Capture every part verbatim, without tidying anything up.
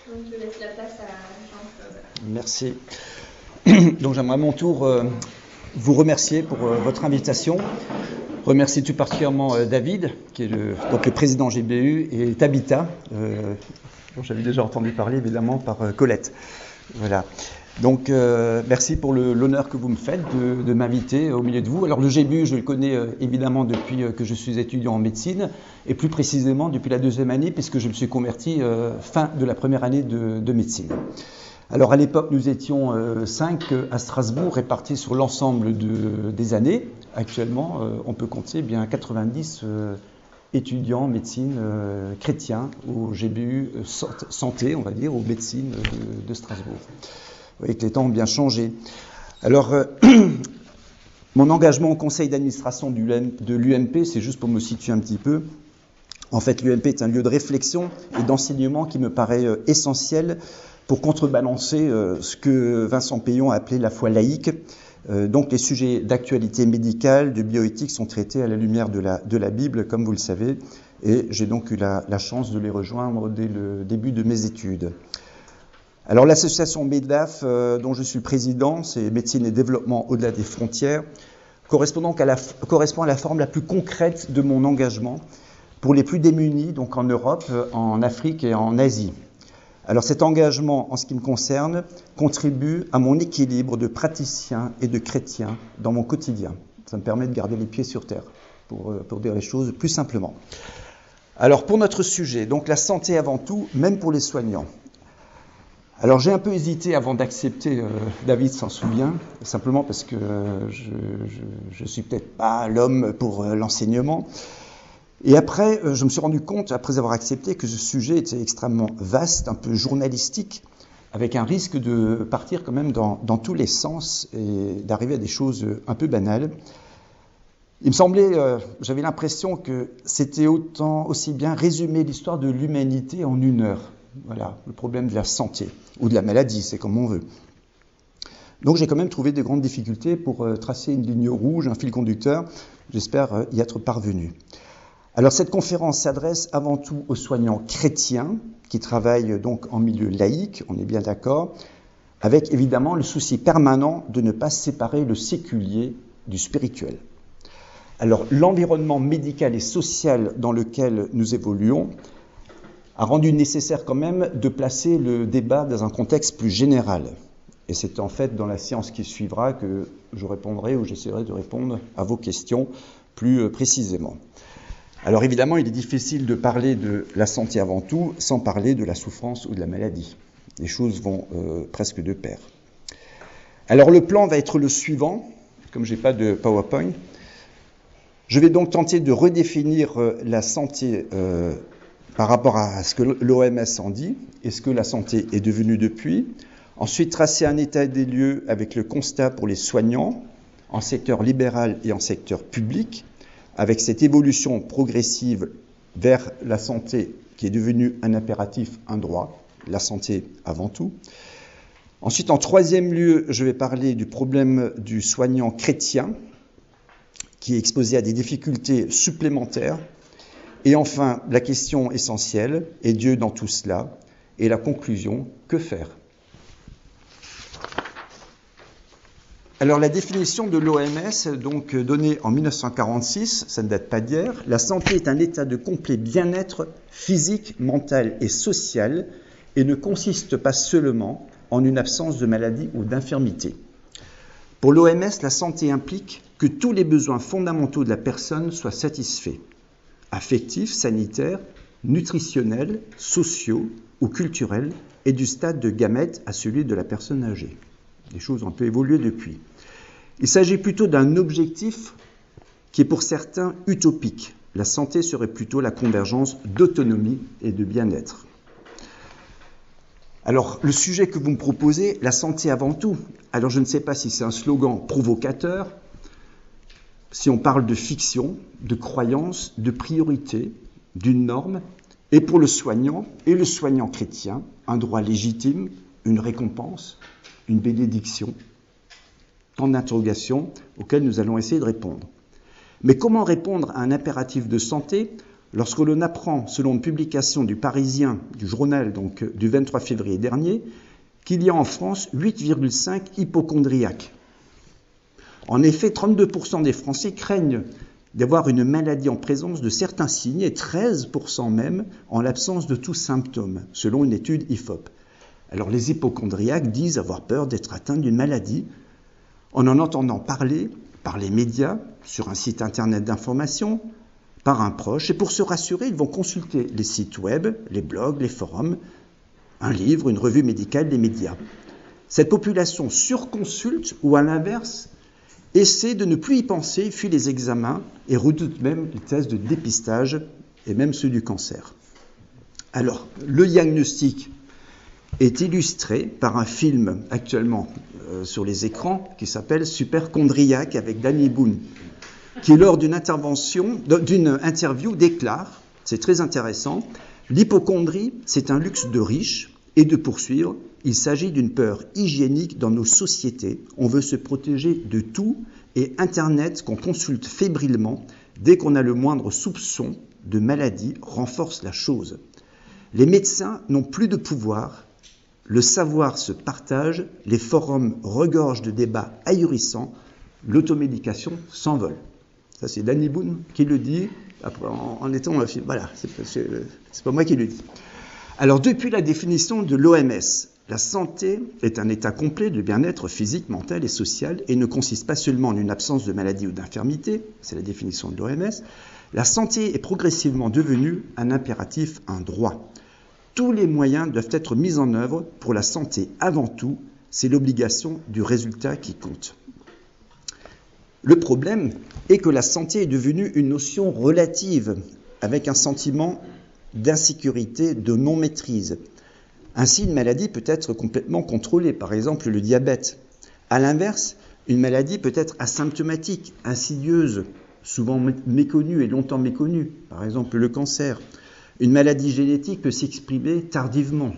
Donc je laisse la place à Jean-Claude. Merci. Donc j'aimerais à mon tour euh, vous remercier pour euh, votre invitation. Remercier tout particulièrement euh, David, qui est le, donc le président G B U, et Tabitha, euh, dont j'avais déjà entendu parler évidemment par euh, Colette. Voilà. Donc euh, merci pour le, l'honneur que vous me faites de, de m'inviter au milieu de vous. Alors le G B U, je le connais euh, évidemment depuis euh, que je suis étudiant en médecine, et plus précisément depuis la deuxième année, puisque je me suis converti euh, fin de la première année de, de médecine. Alors à l'époque, nous étions euh, cinq à Strasbourg, répartis sur l'ensemble de, des années. Actuellement, euh, on peut compter eh bien quatre-vingt-dix euh, étudiants en médecine euh, chrétiens au G B U euh, santé, on va dire, aux médecines de, de Strasbourg. Vous voyez que les temps ont bien changé. Alors, euh, mon engagement au conseil d'administration du, de l'U M P, c'est juste pour me situer un petit peu. En fait, l'U M P est un lieu de réflexion et d'enseignement qui me paraît euh, essentiel pour contrebalancer euh, ce que Vincent Payon a appelé la foi laïque. Euh, donc les sujets d'actualité médicale, de bioéthique sont traités à la lumière de la, de la Bible, comme vous le savez, et j'ai donc eu la, la chance de les rejoindre dès le début de mes études. Alors l'association MEDAF, euh, dont je suis président, c'est Médecine et Développement au-delà des frontières, correspond donc à la, correspond à la forme la plus concrète de mon engagement pour les plus démunis, donc en Europe, en Afrique et en Asie. Alors cet engagement, en ce qui me concerne, contribue à mon équilibre de praticien et de chrétien dans mon quotidien. Ça me permet de garder les pieds sur terre, pour, pour dire les choses plus simplement. Alors pour notre sujet, donc la santé avant tout, même pour les soignants. Alors j'ai un peu hésité avant d'accepter, euh, David s'en souvient, simplement parce que euh, je ne suis peut-être pas l'homme pour euh, l'enseignement. Et après, je me suis rendu compte, après avoir accepté, que ce sujet était extrêmement vaste, un peu journalistique, avec un risque de partir quand même dans, dans tous les sens et d'arriver à des choses un peu banales. Il me semblait, euh, j'avais l'impression que c'était autant, aussi bien résumer l'histoire de l'humanité en une heure. Voilà, le problème de la santé, ou de la maladie, c'est comme on veut. Donc j'ai quand même trouvé de grandes difficultés pour euh, tracer une ligne rouge, un fil conducteur. J'espère euh, y être parvenu. Alors cette conférence s'adresse avant tout aux soignants chrétiens qui travaillent donc en milieu laïque, on est bien d'accord, avec évidemment le souci permanent de ne pas séparer le séculier du spirituel. Alors l'environnement médical et social dans lequel nous évoluons a rendu nécessaire quand même de placer le débat dans un contexte plus général. Et c'est en fait dans la séance qui suivra que je répondrai ou j'essaierai de répondre à vos questions plus précisément. Alors évidemment, il est difficile de parler de la santé avant tout sans parler de la souffrance ou de la maladie. Les choses vont euh, presque de pair. Alors le plan va être le suivant, comme je n'ai pas de PowerPoint. Je vais donc tenter de redéfinir euh, la santé euh, par rapport à ce que l'O M S en dit et ce que la santé est devenue depuis. Ensuite, tracer un état des lieux avec le constat pour les soignants en secteur libéral et en secteur public, avec cette évolution progressive vers la santé qui est devenue un impératif, un droit, la santé avant tout. Ensuite, en troisième lieu, je vais parler du problème du soignant chrétien qui est exposé à des difficultés supplémentaires. Et enfin, la question essentielle, est Dieu dans tout cela? Et la conclusion, que faire? Alors la définition de l'O M S, donc donnée en mille neuf cent quarante-six, ça ne date pas d'hier, la santé est un état de complet bien-être physique, mental et social et ne consiste pas seulement en une absence de maladie ou d'infirmité. Pour l'O M S, la santé implique que tous les besoins fondamentaux de la personne soient satisfaits, affectifs, sanitaires, nutritionnels, sociaux ou culturels et du stade de gamète à celui de la personne âgée. Les choses ont un peu évolué depuis. Il s'agit plutôt d'un objectif qui est pour certains utopique. La santé serait plutôt la convergence d'autonomie et de bien-être. Alors, le sujet que vous me proposez, la santé avant tout. Alors, je ne sais pas si c'est un slogan provocateur, si on parle de fiction, de croyance, de priorité, d'une norme, et pour le soignant, et le soignant chrétien, un droit légitime, une récompense, une bénédiction, tant d'interrogations auxquelles nous allons essayer de répondre. Mais comment répondre à un impératif de santé lorsque l'on apprend, selon une publication du Parisien, du journal donc, du vingt-trois février dernier, qu'il y a en France huit virgule cinq hypocondriaques. En effet, trente-deux pour cent des Français craignent d'avoir une maladie en présence de certains signes et treize pour cent même en l'absence de tout symptôme, selon une étude I F O P. Alors les hypocondriaques disent avoir peur d'être atteints d'une maladie en en entendant parler par les médias, sur un site internet d'information, par un proche, et pour se rassurer, ils vont consulter les sites web, les blogs, les forums, un livre, une revue médicale, les médias. Cette population surconsulte ou à l'inverse, essaie de ne plus y penser, fuit les examens et redoute même les tests de dépistage et même ceux du cancer. Alors, le diagnostic est illustré par un film actuellement euh, sur les écrans qui s'appelle Superchondriaque avec Danny Boone, qui lors d'une intervention, d'une interview déclare, c'est très intéressant, l'hypocondrie, c'est un luxe de riches et de poursuivre. Il s'agit d'une peur hygiénique dans nos sociétés. On veut se protéger de tout et Internet qu'on consulte fébrilement dès qu'on a le moindre soupçon de maladie renforce la chose. Les médecins n'ont plus de pouvoir. Le savoir se partage. Les forums regorgent de débats ahurissants. L'automédication s'envole. Ça, c'est Danny Boone qui le dit en, en étant... Voilà, c'est, c'est, c'est pas moi qui le dis. Alors, depuis la définition de l'O M S, la santé est un état complet de bien-être physique, mental et social et ne consiste pas seulement en une absence de maladie ou d'infirmité, c'est la définition de l'O M S. La santé est progressivement devenue un impératif, un droit. Tous les moyens doivent être mis en œuvre pour la santé avant tout, c'est l'obligation du résultat qui compte. Le problème est que la santé est devenue une notion relative, avec un sentiment d'insécurité, de non-maîtrise. Ainsi, une maladie peut être complètement contrôlée, par exemple le diabète. À l'inverse, une maladie peut être asymptomatique, insidieuse, souvent méconnue et longtemps méconnue, par exemple le cancer. Une maladie génétique peut s'exprimer tardivement.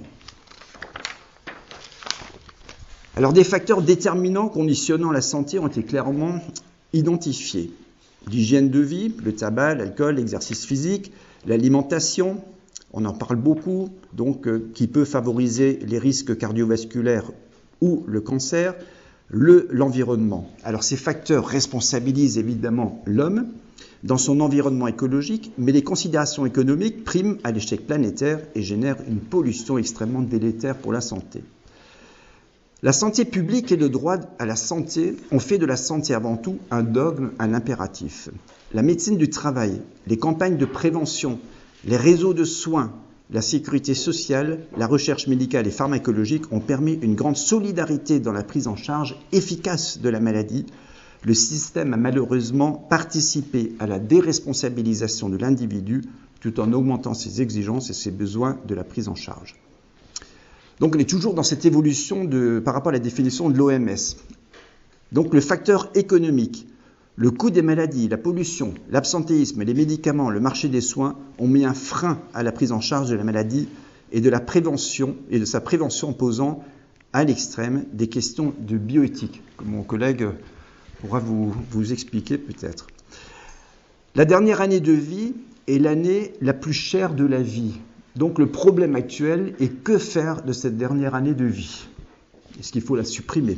Alors, des facteurs déterminants conditionnant la santé ont été clairement identifiés. L'hygiène de vie, le tabac, l'alcool, l'exercice physique, l'alimentation, on en parle beaucoup, donc euh, qui peut favoriser les risques cardiovasculaires ou le cancer, le, l'environnement. Alors ces facteurs responsabilisent évidemment l'homme dans son environnement écologique, mais les considérations économiques priment à l'échec planétaire et génèrent une pollution extrêmement délétère pour la santé. La santé publique et le droit à la santé ont fait de la santé avant tout un dogme, un impératif. La médecine du travail, les campagnes de prévention, les réseaux de soins, la sécurité sociale, la recherche médicale et pharmacologique ont permis une grande solidarité dans la prise en charge efficace de la maladie. Le système a malheureusement participé à la déresponsabilisation de l'individu tout en augmentant ses exigences et ses besoins de la prise en charge. Donc on est toujours dans cette évolution de, par rapport à la définition de l'O M S. Donc le facteur économique, le coût des maladies, la pollution, l'absentéisme, les médicaments, le marché des soins ont mis un frein à la prise en charge de la maladie et de la prévention et de sa prévention posant à l'extrême des questions de bioéthique, comme mon collègue pourra vous, vous expliquer peut-être. La dernière année de vie est l'année la plus chère de la vie. Donc le problème actuel est que faire de cette dernière année de vie? Est-ce qu'il faut la supprimer?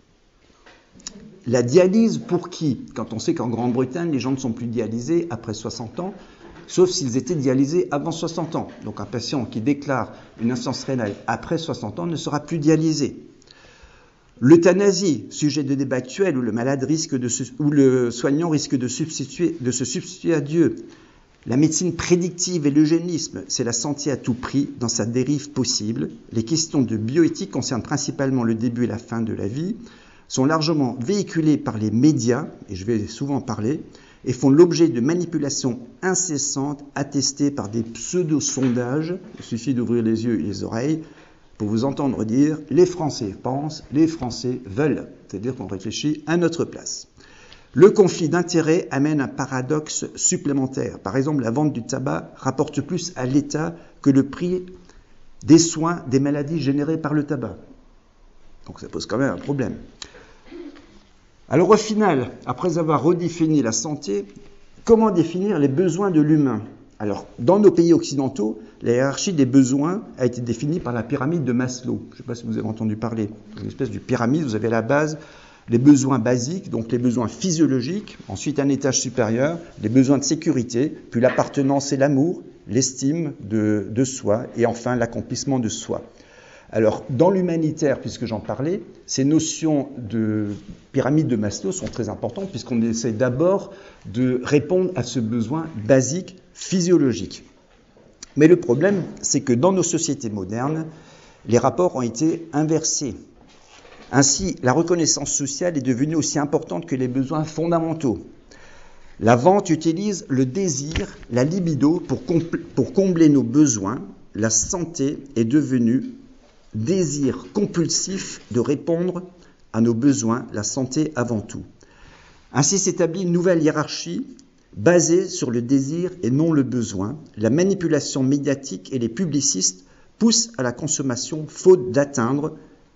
La dialyse pour qui? Quand on sait qu'en Grande-Bretagne, les gens ne sont plus dialysés après soixante ans, sauf s'ils étaient dialysés avant soixante ans. Donc un patient qui déclare une insuffisance rénale après soixante ans ne sera plus dialysé. L'euthanasie, sujet de débat actuel où le malade risque de se, où le soignant risque de, substituer, de se substituer à Dieu. La médecine prédictive et l'eugénisme, c'est la santé à tout prix dans sa dérive possible. Les questions de bioéthique concernent principalement le début et la fin de la vie, sont largement véhiculées par les médias, et je vais souvent en parler, et font l'objet de manipulations incessantes attestées par des pseudo-sondages. Il suffit d'ouvrir les yeux et les oreilles pour vous entendre dire « les Français pensent, les Français veulent », c'est-à-dire qu'on réfléchit à notre place. Le conflit d'intérêts amène un paradoxe supplémentaire. Par exemple, la vente du tabac rapporte plus à l'État que le prix des soins des maladies générées par le tabac. Donc ça pose quand même un problème. Alors au final, après avoir redéfini la santé, comment définir les besoins de l'humain? Alors, dans nos pays occidentaux, la hiérarchie des besoins a été définie par la pyramide de Maslow. Je ne sais pas si vous avez entendu parler. Une espèce de pyramide, vous avez à la base les besoins basiques, donc les besoins physiologiques, ensuite un étage supérieur, les besoins de sécurité, puis l'appartenance et l'amour, l'estime de, de soi, et enfin l'accomplissement de soi. Alors, dans l'humanitaire, puisque j'en parlais, ces notions de pyramide de Maslow sont très importantes, puisqu'on essaie d'abord de répondre à ce besoin basique physiologique. Mais le problème, c'est que dans nos sociétés modernes, les rapports ont été inversés. Ainsi, la reconnaissance sociale est devenue aussi importante que les besoins fondamentaux. La vente utilise le désir, la libido pour, compl- pour combler nos besoins. La santé est devenue désir compulsif de répondre à nos besoins, la santé avant tout. Ainsi s'établit une nouvelle hiérarchie basée sur le désir et non le besoin. La manipulation médiatique et les publicistes poussent à la consommation faute d'atteindre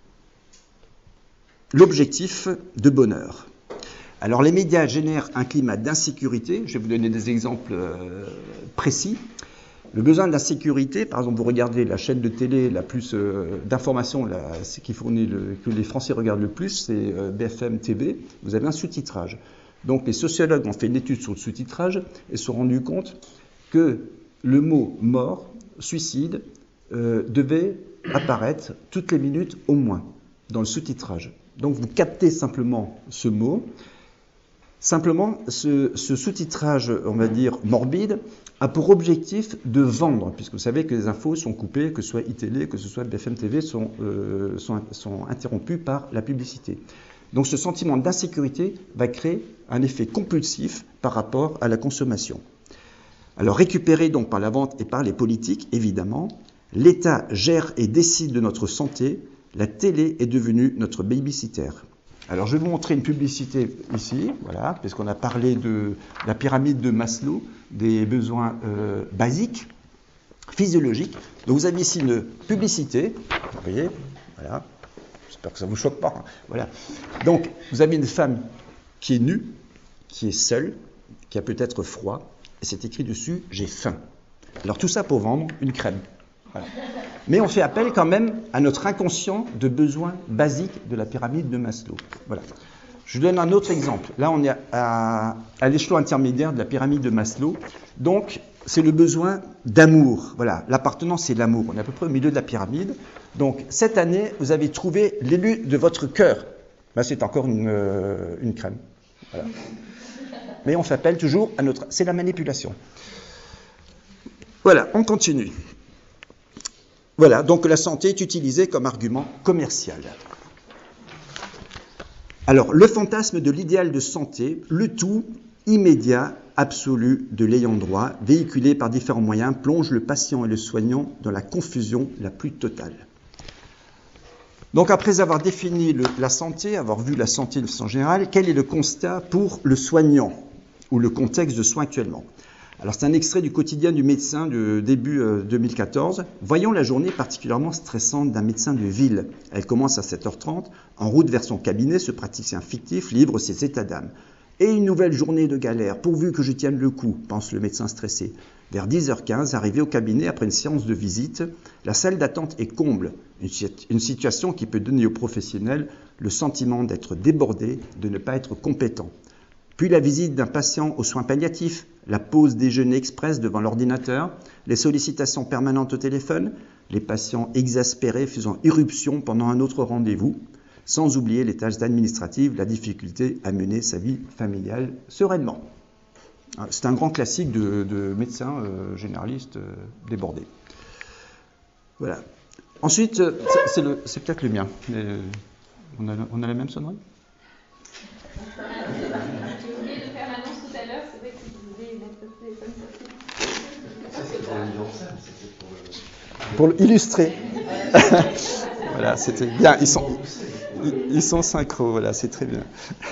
l'objectif de bonheur. Alors les médias génèrent un climat d'insécurité. Je vais vous donner des exemples euh, précis. Le besoin de la sécurité, par exemple, vous regardez la chaîne de télé la plus euh, d'information, ce qui fournit le, que les Français regardent le plus, c'est euh, B F M T V. Vous avez un sous-titrage. Donc les sociologues ont fait une étude sur le sous-titrage et se sont rendus compte que le mot mort, suicide, euh, devait apparaître toutes les minutes au moins dans le sous-titrage. Donc vous captez simplement ce mot. Simplement, ce, ce sous-titrage, on va dire, morbide, a pour objectif de vendre, puisque vous savez que les infos sont coupées, que ce soit iTélé, que ce soit B F M T V, sont, euh, sont, sont interrompues par la publicité. Donc ce sentiment d'insécurité va créer un effet compulsif par rapport à la consommation. Alors récupéré donc par la vente et par les politiques, évidemment, l'État gère et décide de notre santé, la télé est devenue notre baby-sitter. Alors je vais vous montrer une publicité ici, voilà, puisqu'on a parlé de la pyramide de Maslow, des besoins euh, basiques, physiologiques. Donc vous avez ici une publicité, vous voyez, voilà, j'espère que ça ne vous choque pas, hein, voilà. Donc vous avez une femme qui est nue, qui est seule, qui a peut-être froid, et c'est écrit dessus « j'ai faim ». Alors tout ça pour vendre une crème. Voilà. Mais on fait appel quand même à notre inconscient de besoins basiques de la pyramide de Maslow. Voilà. Je donne un autre exemple. Là, on est à, à l'échelon intermédiaire de la pyramide de Maslow. Donc, c'est le besoin d'amour. Voilà, l'appartenance, c'est l'amour. On est à peu près au milieu de la pyramide. Donc, cette année, vous avez trouvé l'élu de votre cœur. Ben, c'est encore une, euh, une crème. Voilà. Mais on fait appel toujours à notre... C'est la manipulation. Voilà, on continue. Voilà, donc la santé est utilisée comme argument commercial. Alors, le fantasme de l'idéal de santé, le tout immédiat, absolu de l'ayant droit, véhiculé par différents moyens, plonge le patient et le soignant dans la confusion la plus totale. Donc, après avoir défini le, la santé, avoir vu la santé de façon générale, quel est le constat pour le soignant ou le contexte de soins actuellement ? Alors, c'est un extrait du quotidien du médecin de début euh, deux mille quatorze. Voyons la journée particulièrement stressante d'un médecin de ville. Elle commence à sept heures trente. En route vers son cabinet, ce praticien fictif livre ses états d'âme. Et une nouvelle journée de galère, pourvu que je tienne le coup, pense le médecin stressé. Vers dix heures quinze, arrivé au cabinet après une séance de visite, la salle d'attente est comble. Une, une situation qui peut donner aux professionnels le sentiment d'être débordé, de ne pas être compétent. Puis la visite d'un patient aux soins palliatifs, la pause déjeuner express devant l'ordinateur, les sollicitations permanentes au téléphone, les patients exaspérés faisant irruption pendant un autre rendez-vous, sans oublier les tâches administratives, la difficulté à mener sa vie familiale sereinement. C'est un grand classique de, de médecins euh, généralistes euh, débordés. Voilà. Ensuite, c'est, le, c'est peut-être le mien. Mais on, a, on a la même sonnerie ? J'ai oublié de faire l'annonce tout à l'heure, c'est vrai que vous disiez votre téléphone sorti. Ça, c'est pour l'anniversaire, c'était pour le... Pour illustrer. Voilà, c'était bien. Ils sont, ils, ils sont synchro, voilà, c'est très bien.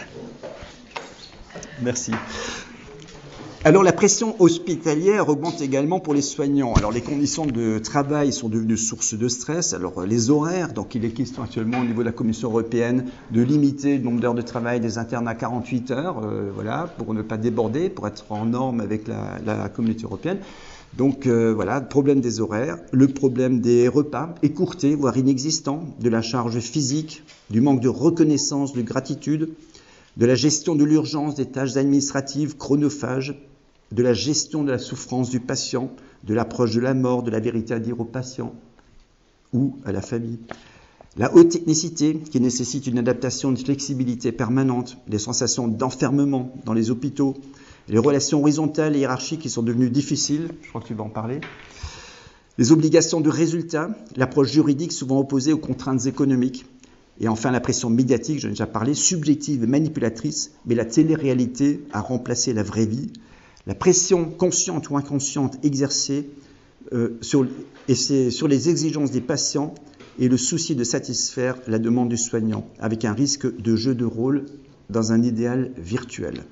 Merci. Alors, la pression hospitalière augmente également pour les soignants. Alors, les conditions de travail sont devenues source de stress. Alors, les horaires, donc il est question actuellement au niveau de la Commission européenne de limiter le nombre d'heures de travail des internes à quarante-huit heures, euh, voilà, pour ne pas déborder, pour être en norme avec la, la Communauté européenne. Donc euh, voilà, le problème des horaires, le problème des repas écourtés, voire inexistants, de la charge physique, du manque de reconnaissance, de gratitude, de la gestion de l'urgence, des tâches administratives chronophages, de la gestion de la souffrance du patient, de l'approche de la mort, de la vérité à dire au patient ou à la famille. La haute technicité qui nécessite une adaptation, une flexibilité permanente, des sensations d'enfermement dans les hôpitaux, les relations horizontales et hiérarchiques qui sont devenues difficiles, je crois que tu vas en parler, les obligations de résultat, l'approche juridique souvent opposée aux contraintes économiques, et enfin la pression médiatique, j'en ai déjà parlé, subjective et manipulatrice, mais la télé-réalité a remplacé la vraie vie, la pression consciente ou inconsciente exercée euh, sur, et c'est sur les exigences des patients et le souci de satisfaire la demande du soignant, avec un risque de jeu de rôle dans un idéal virtuel.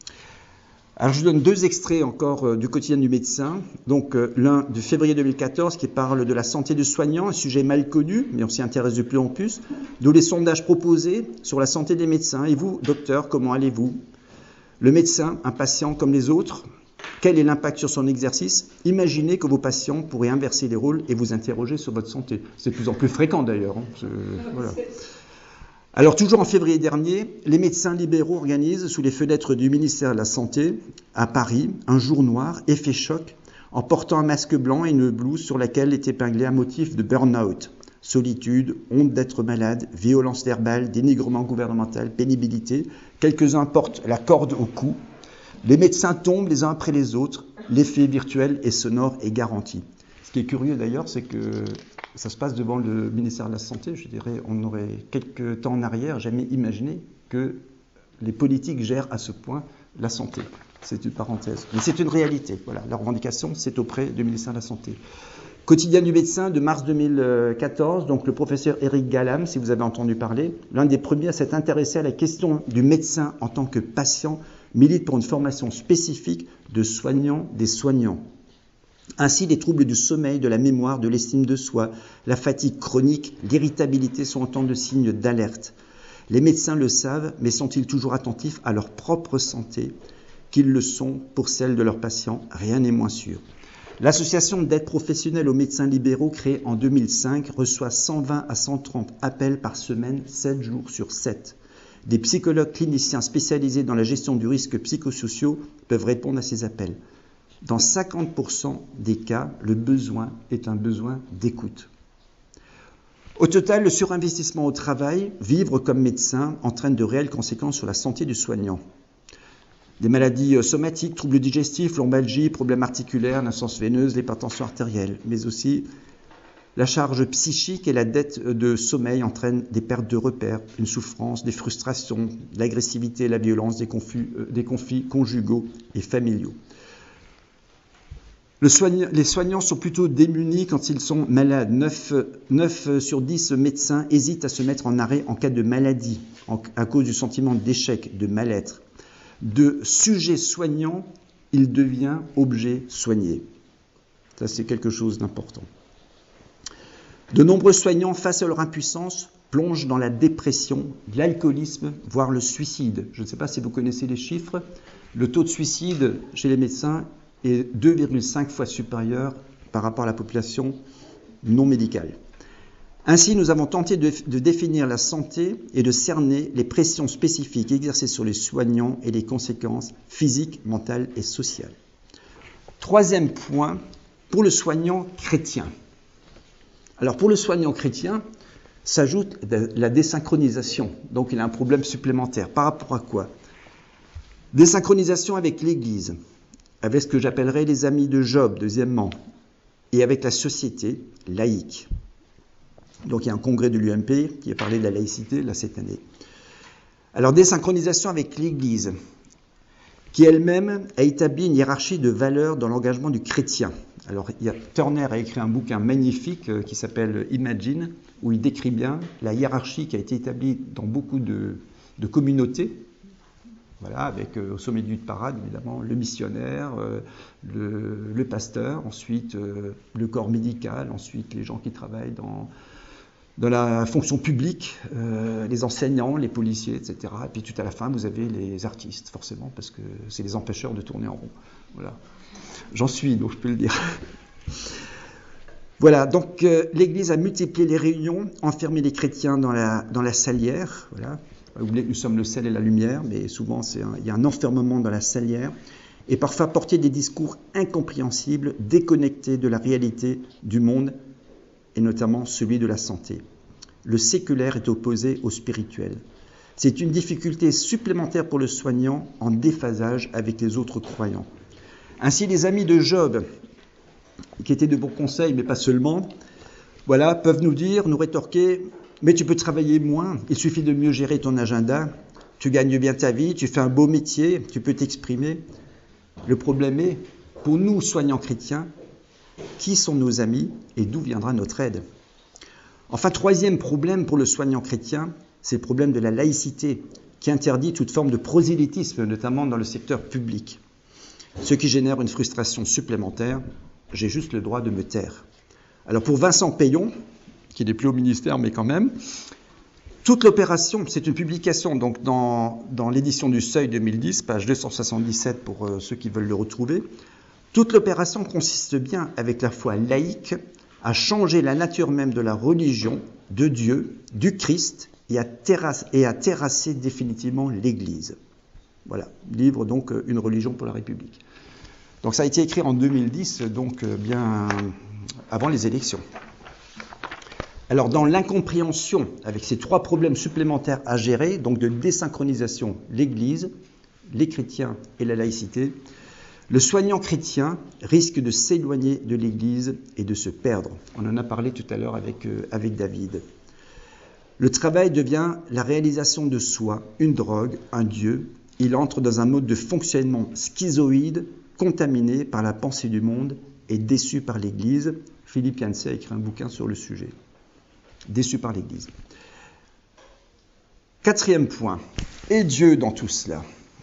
Alors je vous donne deux extraits encore euh, du quotidien du médecin. Donc euh, l'un de février deux mille quatorze qui parle de la santé du soignant, un sujet mal connu, mais on s'y intéresse de plus en plus, d'où les sondages proposés sur la santé des médecins. Et vous, docteur, comment allez-vous? Le médecin, un patient comme les autres, quel est l'impact sur son exercice? Imaginez que vos patients pourraient inverser les rôles et vous interroger sur votre santé. C'est de plus en plus fréquent d'ailleurs. Hein. Voilà. Alors, toujours en février dernier, les médecins libéraux organisent, sous les fenêtres du ministère de la Santé, à Paris, un jour noir, effet choc, en portant un masque blanc et une blouse sur laquelle est épinglé un motif de burn-out, solitude, honte d'être malade, violence verbale, dénigrement gouvernemental, pénibilité. Quelques-uns portent la corde au cou. Les médecins tombent les uns après les autres. L'effet virtuel et sonore est garanti. Ce qui est curieux d'ailleurs, c'est que ça se passe devant le ministère de la Santé. Je dirais, on aurait quelques temps en arrière jamais imaginé que les politiques gèrent à ce point la santé. C'est une parenthèse. Mais c'est une réalité. Voilà, la revendication, c'est auprès du ministère de la Santé. Quotidien du médecin de mars deux mille quatorze, donc le professeur Éric Gallam, si vous avez entendu parler, l'un des premiers à s'être intéressé à la question du médecin en tant que patient, milite pour une formation spécifique de soignants des soignants. Ainsi, les troubles du sommeil, de la mémoire, de l'estime de soi, la fatigue chronique, l'irritabilité sont autant de signes d'alerte. Les médecins le savent, mais sont-ils toujours attentifs à leur propre santé qu'ils le sont pour celle de leurs patients? Rien n'est moins sûr. L'association d'aide professionnelle aux médecins libéraux, créée en deux mille cinq, reçoit cent vingt à cent trente appels par semaine, sept jours sur sept. Des psychologues cliniciens spécialisés dans la gestion du risque psychosociaux peuvent répondre à ces appels. Dans cinquante pour cent des cas, le besoin est un besoin d'écoute. Au total, le surinvestissement au travail, vivre comme médecin, entraîne de réelles conséquences sur la santé du soignant. Des maladies somatiques, troubles digestifs, lombalgie, problèmes articulaires, l'insuffisance veineuse, l'hypertension artérielle, mais aussi la charge psychique et la dette de sommeil entraînent des pertes de repères, une souffrance, des frustrations, l'agressivité, la violence, des conflits, euh, des conflits conjugaux et familiaux. Le soigne, les soignants sont plutôt démunis quand ils sont malades. neuf sur dix médecins hésitent à se mettre en arrêt en cas de maladie, en, à cause du sentiment d'échec, de mal-être. De sujet soignant, il devient objet soigné. Ça, c'est quelque chose d'important. De nombreux soignants, face à leur impuissance, plongent dans la dépression, l'alcoolisme, voire le suicide. Je ne sais pas si vous connaissez les chiffres. Le taux de suicide chez les médecins est deux virgule cinq fois supérieur par rapport à la population non médicale. Ainsi, nous avons tenté de, de définir la santé et de cerner les pressions spécifiques exercées sur les soignants et les conséquences physiques, mentales et sociales. Troisième point, pour le soignant chrétien. Alors, pour le soignant chrétien, s'ajoute la désynchronisation. Donc, il a un problème supplémentaire. Par rapport à quoi? Désynchronisation avec l'Église, avec ce que j'appellerais les amis de Job, deuxièmement, et avec la société laïque. Donc, il y a un congrès de l'U M P qui a parlé de la laïcité, là, cette année. Alors, désynchronisation avec l'Église, qui elle-même a établi une hiérarchie de valeurs dans l'engagement du chrétien. Alors, il y a, Turner a écrit un bouquin magnifique euh, qui s'appelle Imagine, où il décrit bien la hiérarchie qui a été établie dans beaucoup de, de communautés, voilà, avec euh, au sommet du parade, évidemment, le missionnaire, euh, le, le pasteur, ensuite euh, le corps médical, ensuite les gens qui travaillent dans, dans la fonction publique, euh, les enseignants, les policiers, et cetera. Et puis tout à la fin, vous avez les artistes, forcément, parce que c'est les empêcheurs de tourner en rond. Voilà. J'en suis, donc je peux le dire. Voilà, donc euh, l'Église a multiplié les réunions, enfermé les chrétiens dans la, dans la salière. Voilà. Oubliez que nous sommes le sel et la lumière, mais souvent c'est un, il y a un enfermement dans la salière. Et parfois porter des discours incompréhensibles, déconnectés de la réalité du monde, et notamment celui de la santé. Le séculaire est opposé au spirituel. C'est une difficulté supplémentaire pour le soignant en déphasage avec les autres croyants. Ainsi, les amis de Job, qui étaient de bons conseils, mais pas seulement, voilà, peuvent nous dire, nous rétorquer, mais tu peux travailler moins, il suffit de mieux gérer ton agenda, tu gagnes bien ta vie, tu fais un beau métier, tu peux t'exprimer. Le problème est, pour nous, soignants chrétiens, qui sont nos amis et d'où viendra notre aide? Enfin, troisième problème pour le soignant chrétien, c'est le problème de la laïcité, qui interdit toute forme de prosélytisme, notamment dans le secteur public. Ce qui génère une frustration supplémentaire. J'ai juste le droit de me taire. Alors pour Vincent Payon, qui n'est plus au ministère, mais quand même, toute l'opération, c'est une publication donc dans, dans l'édition du Seuil deux mille dix, page deux cent soixante-dix-sept pour euh, ceux qui veulent le retrouver. Toute l'opération consiste bien, avec la foi laïque, à changer la nature même de la religion, de Dieu, du Christ, et à, terrasse, et à terrasser définitivement l'Église. Voilà, livre donc « Une religion pour la République ». Donc ça a été écrit en deux mille dix, donc bien avant les élections. Alors dans l'incompréhension, avec ces trois problèmes supplémentaires à gérer, donc de désynchronisation, l'Église, les chrétiens et la laïcité, le soignant chrétien risque de s'éloigner de l'Église et de se perdre. On en a parlé tout à l'heure avec, euh, avec David. Le travail devient la réalisation de soi, une drogue, un dieu. Il entre dans un mode de fonctionnement schizoïde, contaminé par la pensée du monde et déçu par l'Église. Philippe Yancey a écrit un bouquin sur le sujet. Déçu par l'Église. Quatrième point. Et Dieu dans tout cela?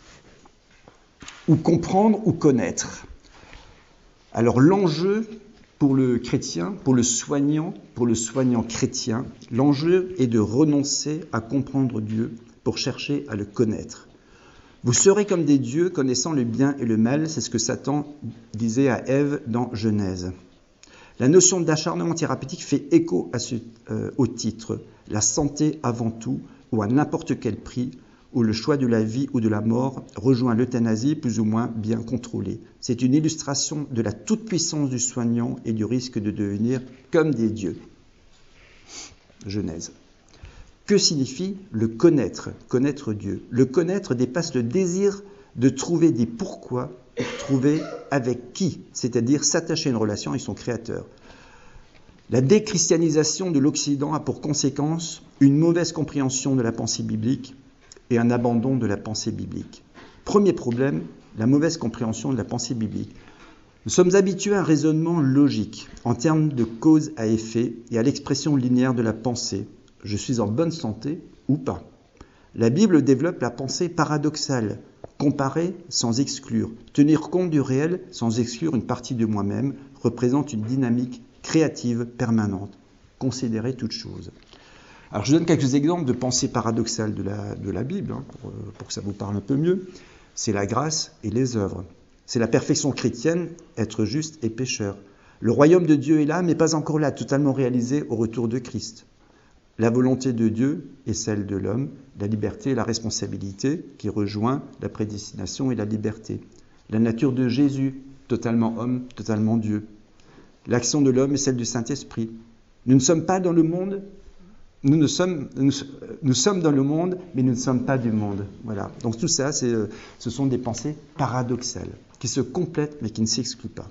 Ou comprendre ou connaître. Alors l'enjeu pour le chrétien, pour le soignant, pour le soignant chrétien, l'enjeu est de renoncer à comprendre Dieu pour chercher à le connaître. Vous serez comme des dieux connaissant le bien et le mal, c'est ce que Satan disait à Ève dans Genèse. La notion d'acharnement thérapeutique fait écho à ce, euh, au titre « La santé avant tout » ou à n'importe quel prix, où le choix de la vie ou de la mort rejoint l'euthanasie plus ou moins bien contrôlée. C'est une illustration de la toute-puissance du soignant et du risque de devenir comme des dieux. Genèse. Que signifie le connaître, connaître Dieu? Le connaître dépasse le désir de trouver des pourquoi, trouver avec qui, c'est-à-dire s'attacher à une relation avec son Créateur. La déchristianisation de l'Occident a pour conséquence une mauvaise compréhension de la pensée biblique et un abandon de la pensée biblique. Premier problème, la mauvaise compréhension de la pensée biblique. Nous sommes habitués à un raisonnement logique, en termes de cause à effet et à l'expression linéaire de la pensée. Je suis en bonne santé ou pas. La Bible développe la pensée paradoxale, comparer sans exclure, tenir compte du réel sans exclure une partie de moi-même, représente une dynamique créative permanente, considérer toute chose. Alors je donne quelques exemples de pensée paradoxale de la, de la Bible, hein, pour, pour que ça vous parle un peu mieux. C'est la grâce et les œuvres. C'est la perfection chrétienne, être juste et pécheur. Le royaume de Dieu est là, mais pas encore là, totalement réalisé au retour de Christ. La volonté de Dieu est celle de l'homme, la liberté et la responsabilité qui rejoint la prédestination et la liberté. La nature de Jésus, totalement homme, totalement Dieu. L'action de l'homme est celle du Saint-Esprit. Nous ne sommes pas dans le monde, nous, ne sommes, nous, nous sommes dans le monde, mais nous ne sommes pas du monde. Voilà. Donc tout ça, c'est, ce sont des pensées paradoxales, qui se complètent mais qui ne s'excluent pas.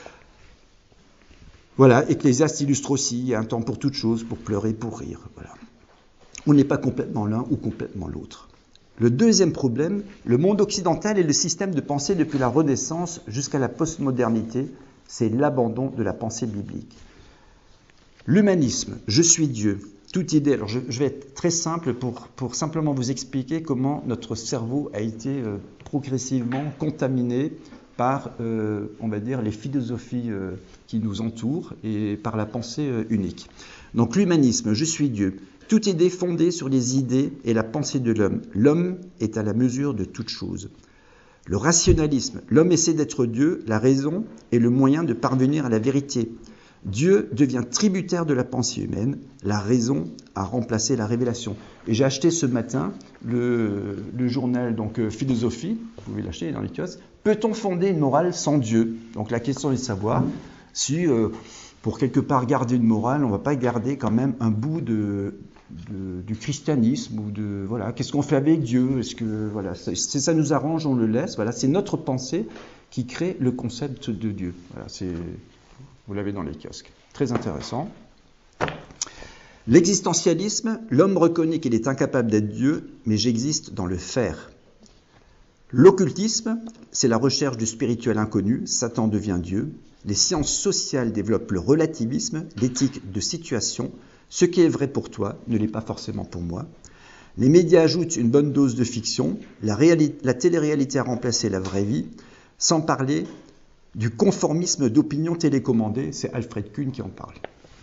Voilà, Ecclésiaste illustre aussi, il y a un temps pour toute chose, pour pleurer, pour rire. Voilà. On n'est pas complètement l'un ou complètement l'autre. Le deuxième problème, le monde occidental et le système de pensée depuis la Renaissance jusqu'à la postmodernité, c'est l'abandon de la pensée biblique. L'humanisme, je suis Dieu, toute idée. Alors je, je vais être très simple pour, pour simplement vous expliquer comment notre cerveau a été euh, progressivement contaminé par, euh, on va dire, les philosophies euh, qui nous entourent et par la pensée euh, unique. Donc l'humanisme, je suis Dieu. Toute idée fondée sur les idées et la pensée de l'homme. L'homme est à la mesure de toute chose. Le rationalisme, l'homme essaie d'être Dieu, la raison est le moyen de parvenir à la vérité. Dieu devient tributaire de la pensée humaine, la raison a remplacé la révélation. Et j'ai acheté ce matin le, le journal donc euh, Philosophie, vous pouvez l'acheter dans les kiosques. Peut-on fonder une morale sans Dieu? Donc la question est de savoir si, euh, pour quelque part garder une morale, on ne va pas garder quand même un bout de, de, du christianisme ou de voilà, qu'est-ce qu'on fait avec Dieu? Est-ce que voilà, c'est, ça nous arrange, on le laisse? Voilà, c'est notre pensée qui crée le concept de Dieu. Voilà, c'est Vous l'avez dans les kiosques. Très intéressant. L'existentialisme, l'homme reconnaît qu'il est incapable d'être Dieu, mais j'existe dans le faire. L'occultisme, c'est la recherche du spirituel inconnu, Satan devient Dieu. Les sciences sociales développent le relativisme, l'éthique de situation. Ce qui est vrai pour toi ne l'est pas forcément pour moi. Les médias ajoutent une bonne dose de fiction. La, réali- la télé-réalité a remplacé la vraie vie, sans parler du conformisme d'opinion télécommandée, c'est Alfred Kuhn qui en parle.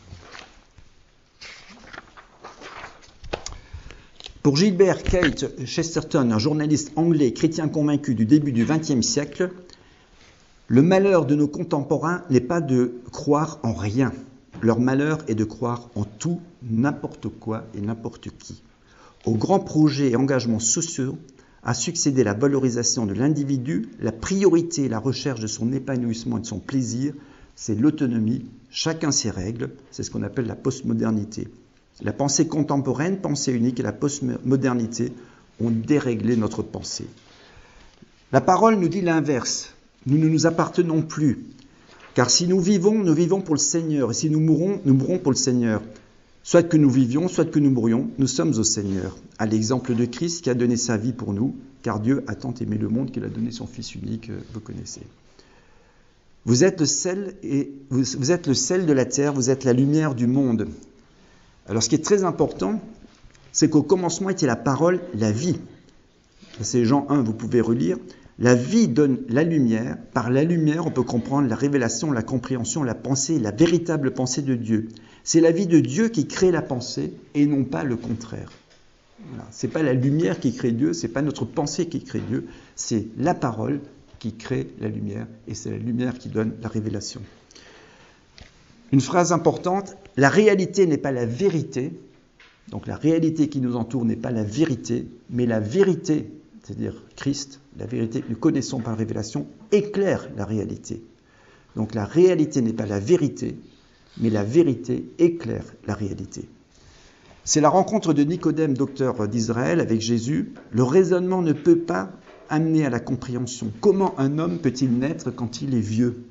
Pour Gilbert Keith Chesterton, un journaliste anglais chrétien convaincu du début du vingtième siècle, le malheur de nos contemporains n'est pas de croire en rien. Leur malheur est de croire en tout, n'importe quoi et n'importe qui. Aux grands projets et engagements sociaux a succédé la valorisation de l'individu, la priorité et la recherche de son épanouissement et de son plaisir, c'est l'autonomie, chacun ses règles, c'est ce qu'on appelle la postmodernité. La pensée contemporaine, pensée unique et la postmodernité ont déréglé notre pensée. La parole nous dit l'inverse, nous ne nous appartenons plus, car si nous vivons, nous vivons pour le Seigneur, et si nous mourons, nous mourons pour le Seigneur. Soit que nous vivions, soit que nous mourions, nous sommes au Seigneur. À l'exemple de Christ qui a donné sa vie pour nous, car Dieu a tant aimé le monde qu'il a donné son Fils unique, vous connaissez. Vous êtes le sel, et vous, vous êtes le sel de la terre, vous êtes la lumière du monde. Alors ce qui est très important, c'est qu'au commencement était la parole, la vie. C'est Jean un, vous pouvez relire. La vie donne la lumière. Par la lumière, on peut comprendre la révélation, la compréhension, la pensée, la véritable pensée de Dieu. C'est la vie de Dieu qui crée la pensée et non pas le contraire. Voilà. Ce n'est pas la lumière qui crée Dieu, ce n'est pas notre pensée qui crée Dieu, c'est la parole qui crée la lumière et c'est la lumière qui donne la révélation. Une phrase importante, la réalité n'est pas la vérité, donc la réalité qui nous entoure n'est pas la vérité, mais la vérité, c'est-à-dire Christ, la vérité que nous connaissons par révélation, éclaire la réalité. Donc la réalité n'est pas la vérité, mais la vérité éclaire la réalité. C'est la rencontre de Nicodème, docteur d'Israël, avec Jésus. Le raisonnement ne peut pas amener à la compréhension. Comment un homme peut-il naître quand il est vieux?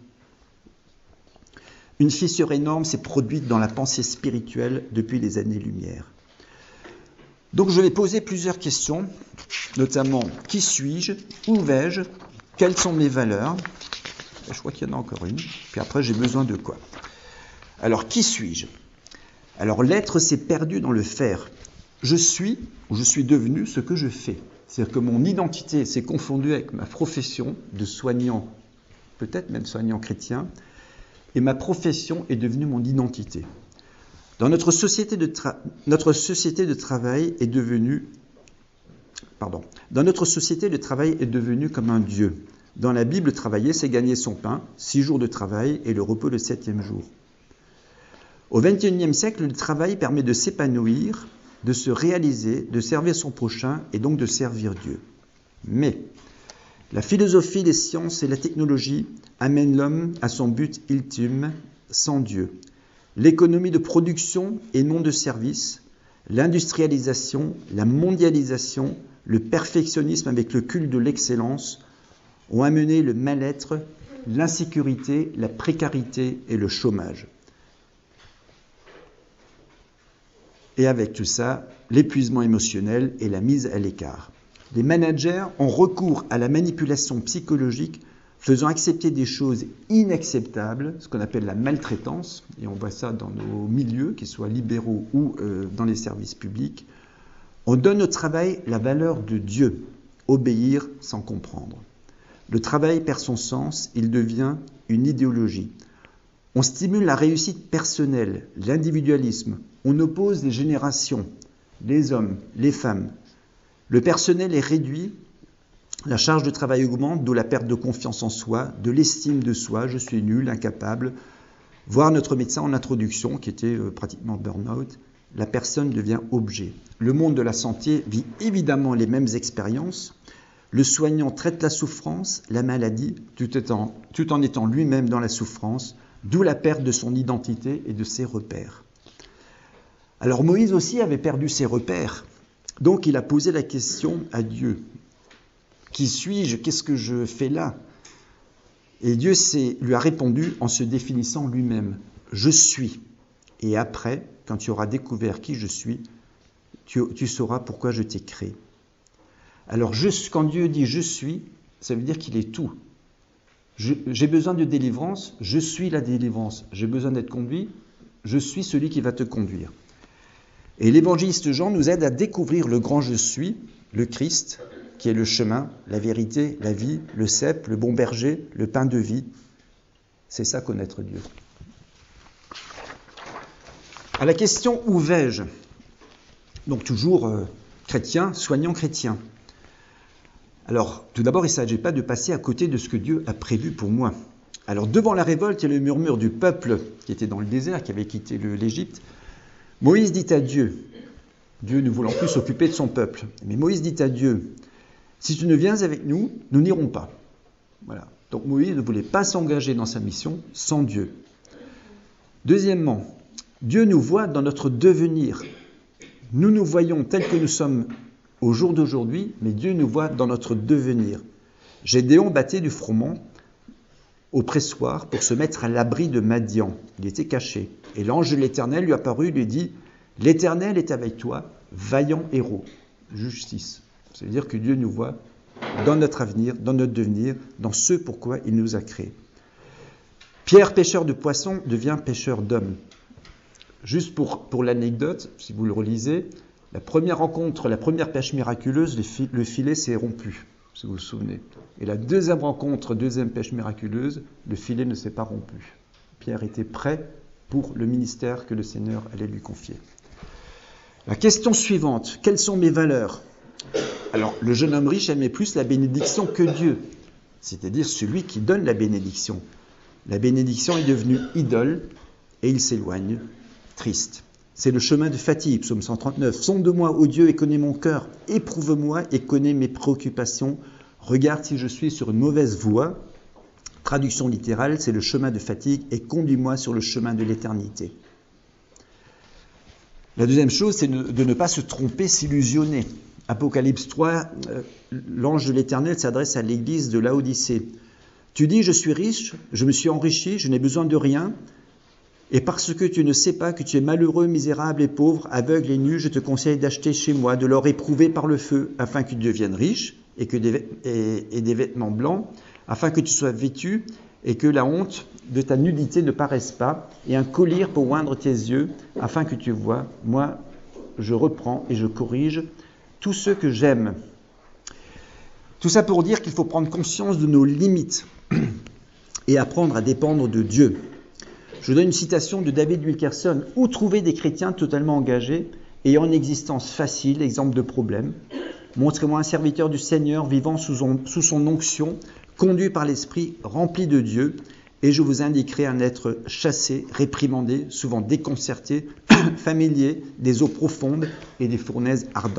Une fissure énorme s'est produite dans la pensée spirituelle depuis les années-lumière. Donc je vais poser plusieurs questions, notamment qui suis-je, où vais-je, quelles sont mes valeurs? Je crois qu'il y en a encore une, puis après j'ai besoin de quoi? Alors qui suis-je? Alors l'être s'est perdu dans le faire. Je suis, ou je suis devenu ce que je fais. C'est-à-dire que mon identité s'est confondue avec ma profession de soignant, peut-être même soignant chrétien, et ma profession est devenue mon identité. Dans notre société de, tra- notre société de travail est devenue, pardon, dans notre société le travail est devenu comme un dieu. Dans la Bible, travailler, c'est gagner son pain, six jours de travail et le repos le septième jour. Au vingt et unième siècle, le travail permet de s'épanouir, de se réaliser, de servir son prochain et donc de servir Dieu. Mais la philosophie, les sciences et la technologie amènent l'homme à son but ultime sans Dieu. L'économie de production et non de service, l'industrialisation, la mondialisation, le perfectionnisme avec le culte de l'excellence ont amené le mal-être, l'insécurité, la précarité et le chômage. Et avec tout ça, l'épuisement émotionnel et la mise à l'écart. Les managers ont recours à la manipulation psychologique, faisant accepter des choses inacceptables, ce qu'on appelle la maltraitance, et on voit ça dans nos milieux, qu'ils soient libéraux ou euh, dans les services publics. On donne au travail la valeur de Dieu, obéir sans comprendre. Le travail perd son sens, il devient une idéologie. On stimule la réussite personnelle, l'individualisme. On oppose les générations, les hommes, les femmes. Le personnel est réduit, la charge de travail augmente, d'où la perte de confiance en soi, de l'estime de soi, je suis nul, incapable. Voir notre médecin en introduction, qui était euh, pratiquement burn-out, la personne devient objet. Le monde de la santé vit évidemment les mêmes expériences. Le soignant traite la souffrance, la maladie, tout, étant, tout en étant lui-même dans la souffrance, d'où la perte de son identité et de ses repères. Alors Moïse aussi avait perdu ses repères, donc il a posé la question à Dieu. Qui suis-je? Qu'est-ce que je fais là? Et Dieu lui a répondu en se définissant lui-même. Je suis. Et après, quand tu auras découvert qui je suis, tu, tu sauras pourquoi je t'ai créé. Alors, je, quand Dieu dit « je suis », ça veut dire qu'il est tout. Je, j'ai besoin de délivrance, je suis la délivrance. J'ai besoin d'être conduit, je suis celui qui va te conduire. Et l'évangéliste Jean nous aide à découvrir le grand « je suis », le Christ, qui est le chemin, la vérité, la vie, le cep, le bon berger, le pain de vie. C'est ça, connaître Dieu. À la question « où vais-je » Donc toujours euh, chrétien, soignant chrétien. Alors, tout d'abord, il ne s'agit pas de passer à côté de ce que Dieu a prévu pour moi. Alors, devant la révolte et le murmure du peuple qui était dans le désert, qui avait quitté le, l'Égypte, Moïse dit à Dieu, Dieu ne voulant plus s'occuper de son peuple, mais Moïse dit à Dieu, « Si tu ne viens avec nous, nous n'irons pas. » Voilà. Donc Moïse ne voulait pas s'engager dans sa mission sans Dieu. Deuxièmement, Dieu nous voit dans notre devenir. Nous nous voyons tels que nous sommes au jour d'aujourd'hui, mais Dieu nous voit dans notre devenir. Gédéon battait du froment au pressoir pour se mettre à l'abri de Madian. Il était caché. Et l'ange de l'Éternel lui apparut et lui dit « L'Éternel est avec toi, vaillant héros. » Justice. C'est-à-dire que Dieu nous voit dans notre avenir, dans notre devenir, dans ce pourquoi il nous a créés. Pierre, pêcheur de poissons, devient pêcheur d'hommes. Juste pour, pour l'anecdote, si vous le relisez, la première rencontre, la première pêche miraculeuse, le, fi, le filet s'est rompu, si vous vous souvenez. Et la deuxième rencontre, deuxième pêche miraculeuse, le filet ne s'est pas rompu. Pierre était prêt pour le ministère que le Seigneur allait lui confier. La question suivante, quelles sont mes valeurs? Alors, le jeune homme riche aimait plus la bénédiction que Dieu, c'est-à-dire celui qui donne la bénédiction. La bénédiction est devenue idole et il s'éloigne, triste. C'est le chemin de fatigue, psaume cent trente-neuf. « Sonde-moi, ô Dieu, et connais mon cœur. Éprouve-moi et connais mes préoccupations. Regarde si je suis sur une mauvaise voie. » Traduction littérale, c'est le chemin de fatigue et conduis-moi sur le chemin de l'éternité. La deuxième chose, c'est de ne pas se tromper, s'illusionner. Apocalypse trois, euh, l'ange de l'Éternel s'adresse à l'église de Laodicée. « Tu dis, je suis riche, je me suis enrichi, je n'ai besoin de rien. Et parce que tu ne sais pas que tu es malheureux, misérable et pauvre, aveugle et nu, je te conseille d'acheter chez moi de l'or éprouvé par le feu, afin que tu deviennes riche et, que des, et, et des vêtements blancs, afin que tu sois vêtu et que la honte de ta nudité ne paraisse pas, et un collier pour oindre tes yeux, afin que tu vois, moi, je reprends et je corrige tous ceux que j'aime. » Tout ça pour dire qu'il faut prendre conscience de nos limites et apprendre à dépendre de Dieu. Je donne une citation de David Wilkerson. « Où trouver des chrétiens totalement engagés et en existence facile, exemple de problème? Montrez-moi un serviteur du Seigneur vivant sous son, sous son onction, conduit par l'Esprit, rempli de Dieu, et je vous indiquerai un être chassé, réprimandé, souvent déconcerté, familier des eaux profondes et des fournaises ardentes. »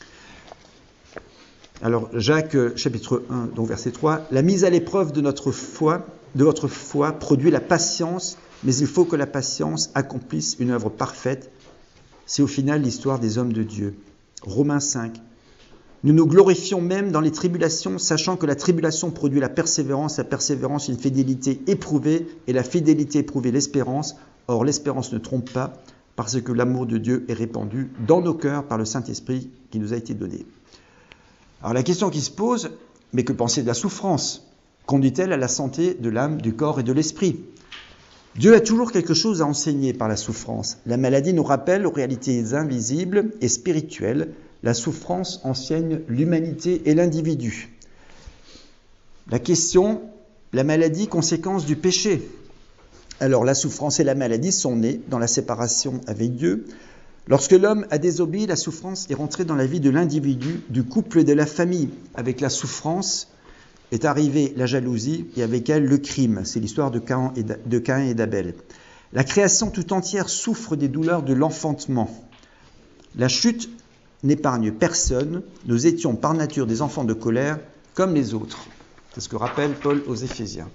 Alors, Jacques, chapitre un, donc verset trois, « La mise à l'épreuve de notre foi, de votre foi produit la patience, mais il faut que la patience accomplisse une œuvre parfaite. » C'est au final l'histoire des hommes de Dieu. Romains cinq. « Nous nous glorifions même dans les tribulations, sachant que la tribulation produit la persévérance, la persévérance une fidélité éprouvée, et la fidélité éprouvée l'espérance. Or l'espérance ne trompe pas, parce que l'amour de Dieu est répandu dans nos cœurs par le Saint-Esprit qui nous a été donné. » Alors la question qui se pose, mais que penser de la souffrance? Conduit-elle à la santé de l'âme, du corps et de l'esprit? Dieu a toujours quelque chose à enseigner par la souffrance. La maladie nous rappelle aux réalités invisibles et spirituelles. La souffrance enseigne l'humanité et l'individu. La question, la maladie, conséquence du péché. Alors la souffrance et la maladie sont nées dans la séparation avec Dieu. Lorsque l'homme a désobéi, la souffrance est rentrée dans la vie de l'individu, du couple et de la famille. Avec la souffrance est arrivée la jalousie et avec elle le crime. C'est l'histoire de Caïn et d'Abel. La création tout entière souffre des douleurs de l'enfantement. La chute n'épargne personne. Nous étions par nature des enfants de colère comme les autres. C'est ce que rappelle Paul aux Éphésiens.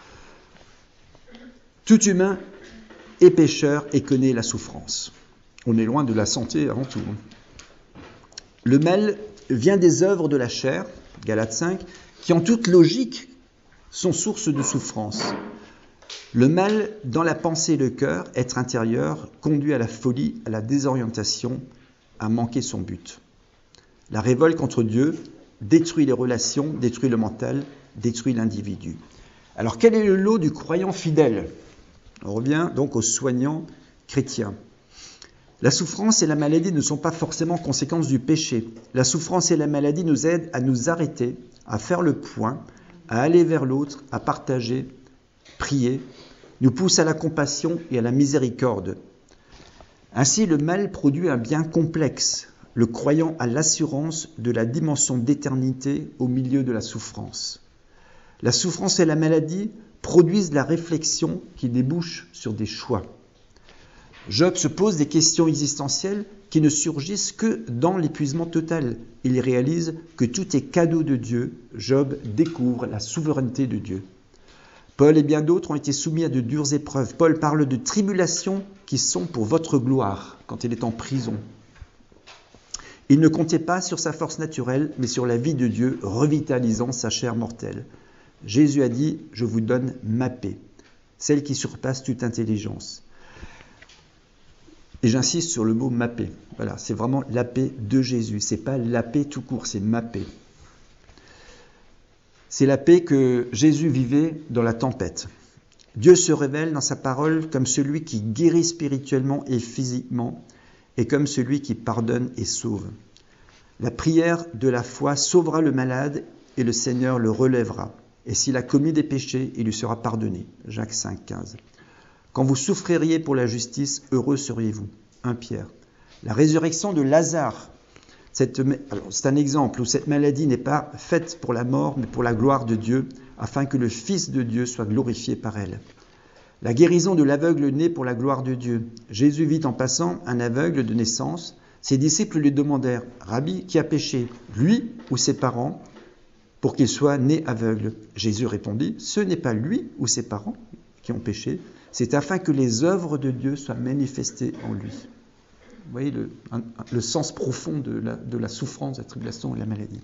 Tout humain est pécheur et connaît la souffrance. On est loin de la santé avant tout. Le mal vient des œuvres de la chair, Galates cinq, qui en toute logique sont source de souffrance. Le mal dans la pensée et le cœur, être intérieur, conduit à la folie, à la désorientation, à manquer son but. La révolte contre Dieu détruit les relations, détruit le mental, détruit l'individu. Alors quel est le lot du croyant fidèle ? On revient donc aux soignants chrétiens. La souffrance et la maladie ne sont pas forcément conséquences du péché. La souffrance et la maladie nous aident à nous arrêter, à faire le point, à aller vers l'autre, à partager, prier, nous poussent à la compassion et à la miséricorde. Ainsi, le mal produit un bien complexe. Le croyant a l'assurance de la dimension d'éternité au milieu de la souffrance. La souffrance et la maladie produisent la réflexion qui débouche sur des choix. Job se pose des questions existentielles qui ne surgissent que dans l'épuisement total. Il réalise que tout est cadeau de Dieu. Job découvre la souveraineté de Dieu. Paul et bien d'autres ont été soumis à de dures épreuves. Paul parle de tribulations qui sont pour votre gloire quand il est en prison. Il ne comptait pas sur sa force naturelle, mais sur la vie de Dieu, revitalisant sa chair mortelle. Jésus a dit « Je vous donne ma paix, celle qui surpasse toute intelligence ». Et j'insiste sur le mot « ma paix ». Voilà, c'est vraiment la paix de Jésus. Ce n'est pas la paix tout court, c'est ma paix. C'est la paix que Jésus vivait dans la tempête. Dieu se révèle dans sa parole comme celui qui guérit spirituellement et physiquement, et comme celui qui pardonne et sauve. La prière de la foi sauvera le malade et le Seigneur le relèvera. Et s'il a commis des péchés, il lui sera pardonné. Jacques cinq, quinze. Quand vous souffririez pour la justice, heureux seriez-vous. un Pierre. La résurrection de Lazare, cette, alors c'est un exemple où cette maladie n'est pas faite pour la mort, mais pour la gloire de Dieu, afin que le Fils de Dieu soit glorifié par elle. La guérison de l'aveugle naît pour la gloire de Dieu. Jésus vit en passant un aveugle de naissance. Ses disciples lui demandèrent « Rabbi, qui a péché, lui ou ses parents, pour qu'il soit né aveugle ?» Jésus répondit « Ce n'est pas lui ou ses parents qui ont péché, c'est afin que les œuvres de Dieu soient manifestées en lui. » Vous voyez le, un, le sens profond de la, de la souffrance, de la tribulation et de la maladie.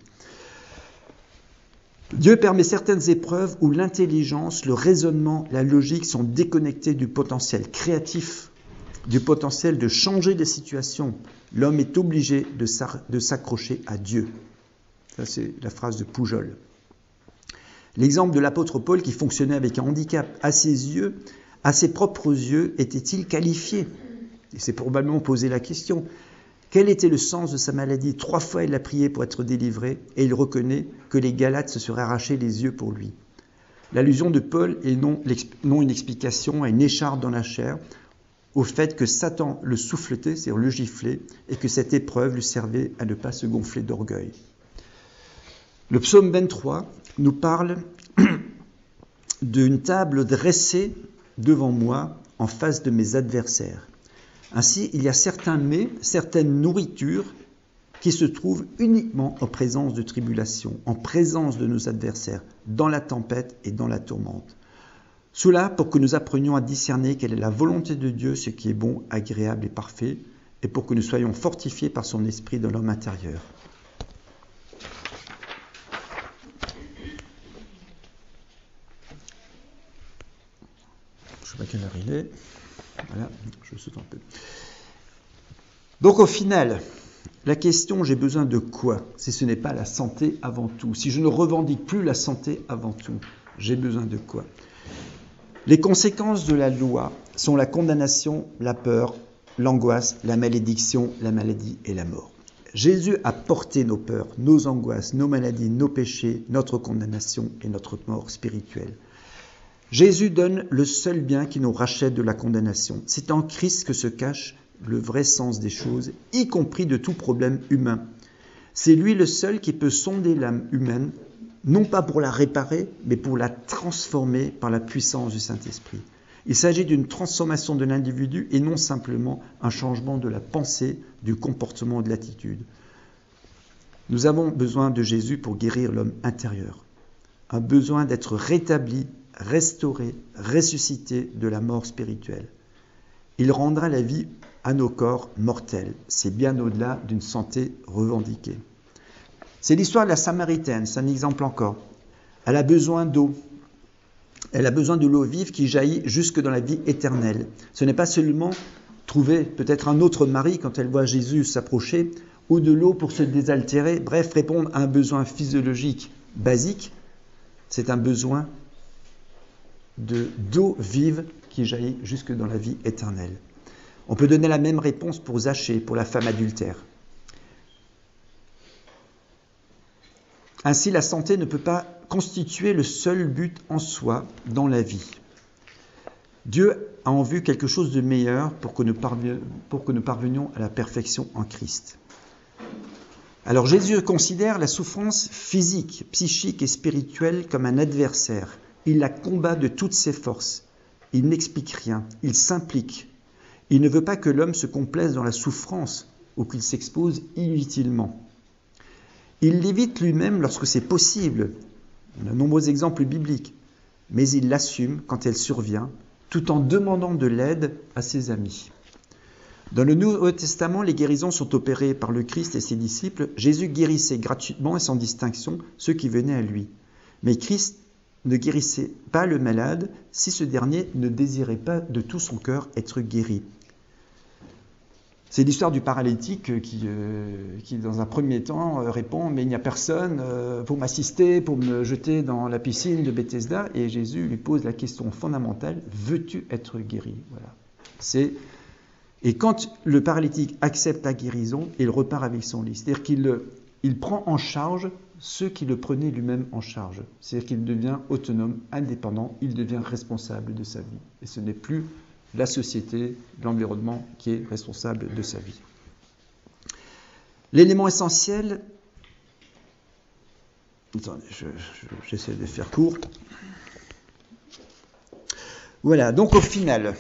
Dieu permet certaines épreuves où l'intelligence, le raisonnement, la logique sont déconnectés du potentiel créatif, du potentiel de changer les situations. L'homme est obligé de, de s'accrocher à Dieu. Ça, c'est la phrase de Poujol. L'exemple de l'apôtre Paul qui fonctionnait avec un handicap à ses yeux, à ses propres yeux, était-il qualifié ? Il s'est probablement posé la question. Quel était le sens de sa maladie ? Trois fois, il a prié pour être délivré et il reconnaît que les Galates se seraient arrachés les yeux pour lui. L'allusion de Paul est non, non une explication à une écharpe dans la chair, au fait que Satan le souffletait, c'est-à-dire le giflait, et que cette épreuve lui servait à ne pas se gonfler d'orgueil. Le psaume vingt-trois nous parle d'une table dressée devant moi en face de mes adversaires. Ainsi, il y a certains mets, certaines nourritures qui se trouvent uniquement en présence de tribulations, en présence de nos adversaires, dans la tempête et dans la tourmente. Cela pour que nous apprenions à discerner quelle est la volonté de Dieu, ce qui est bon, agréable et parfait, et pour que nous soyons fortifiés par son esprit dans l'homme intérieur. Je ne sais pas quelle heure il est. Voilà, je saute un peu. Donc au final, la question « j'ai besoin de quoi ?» si ce n'est pas la santé avant tout. Si je ne revendique plus la santé avant tout, j'ai besoin de quoi ? Les conséquences de la loi sont la condamnation, la peur, l'angoisse, la malédiction, la maladie et la mort. Jésus a porté nos peurs, nos angoisses, nos maladies, nos péchés, notre condamnation et notre mort spirituelle. Jésus donne le seul bien qui nous rachète de la condamnation. C'est en Christ que se cache le vrai sens des choses, y compris de tout problème humain. C'est lui le seul qui peut sonder l'âme humaine, non pas pour la réparer, mais pour la transformer par la puissance du Saint-Esprit. Il s'agit d'une transformation de l'individu et non simplement un changement de la pensée, du comportement, de l'attitude. Nous avons besoin de Jésus pour guérir l'homme intérieur. Un besoin d'être rétabli, restauré, ressuscité de la mort spirituelle. Il rendra la vie à nos corps mortels. C'est bien au-delà d'une santé revendiquée. C'est l'histoire de la Samaritaine, c'est un exemple encore. Elle a besoin d'eau. Elle a besoin de l'eau vive qui jaillit jusque dans la vie éternelle. Ce n'est pas seulement trouver peut-être un autre mari quand elle voit Jésus s'approcher, ou de l'eau pour se désaltérer, bref, répondre à un besoin physiologique basique. C'est un besoin de, d'eau vive qui jaillit jusque dans la vie éternelle. On peut donner la même réponse pour Zachée, pour la femme adultère. Ainsi, la santé ne peut pas constituer le seul but en soi dans la vie. Dieu a en vue quelque chose de meilleur pour que nous parvenions, pour que nous parvenions à la perfection en Christ. Alors Jésus considère la souffrance physique, psychique et spirituelle comme un adversaire. Il la combat de toutes ses forces. Il n'explique rien, il s'implique. Il ne veut pas que l'homme se complaise dans la souffrance ou qu'il s'expose inutilement. Il l'évite lui-même lorsque c'est possible. On a de nombreux exemples bibliques. Mais il l'assume quand elle survient, tout en demandant de l'aide à ses amis. Dans le Nouveau Testament, les guérisons sont opérées par le Christ et ses disciples. Jésus guérissait gratuitement et sans distinction ceux qui venaient à lui. Mais Christ ne guérissait pas le malade si ce dernier ne désirait pas de tout son cœur être guéri. C'est l'histoire du paralytique qui, euh, qui dans un premier temps, euh, répond « Mais il n'y a personne euh, pour m'assister, pour me jeter dans la piscine de Bethesda. » Et Jésus lui pose la question fondamentale « Veux-tu être guéri ?» Voilà. C'est... Et quand le paralytique accepte la guérison, il repart avec son lit. C'est-à-dire qu'il il prend en charge ceux qui le prenaient lui-même en charge. C'est-à-dire qu'il devient autonome, indépendant, il devient responsable de sa vie. Et ce n'est plus la société, l'environnement qui est responsable de sa vie. L'élément essentiel... Attendez, je, je, j'essaie de faire court. Voilà, donc au final...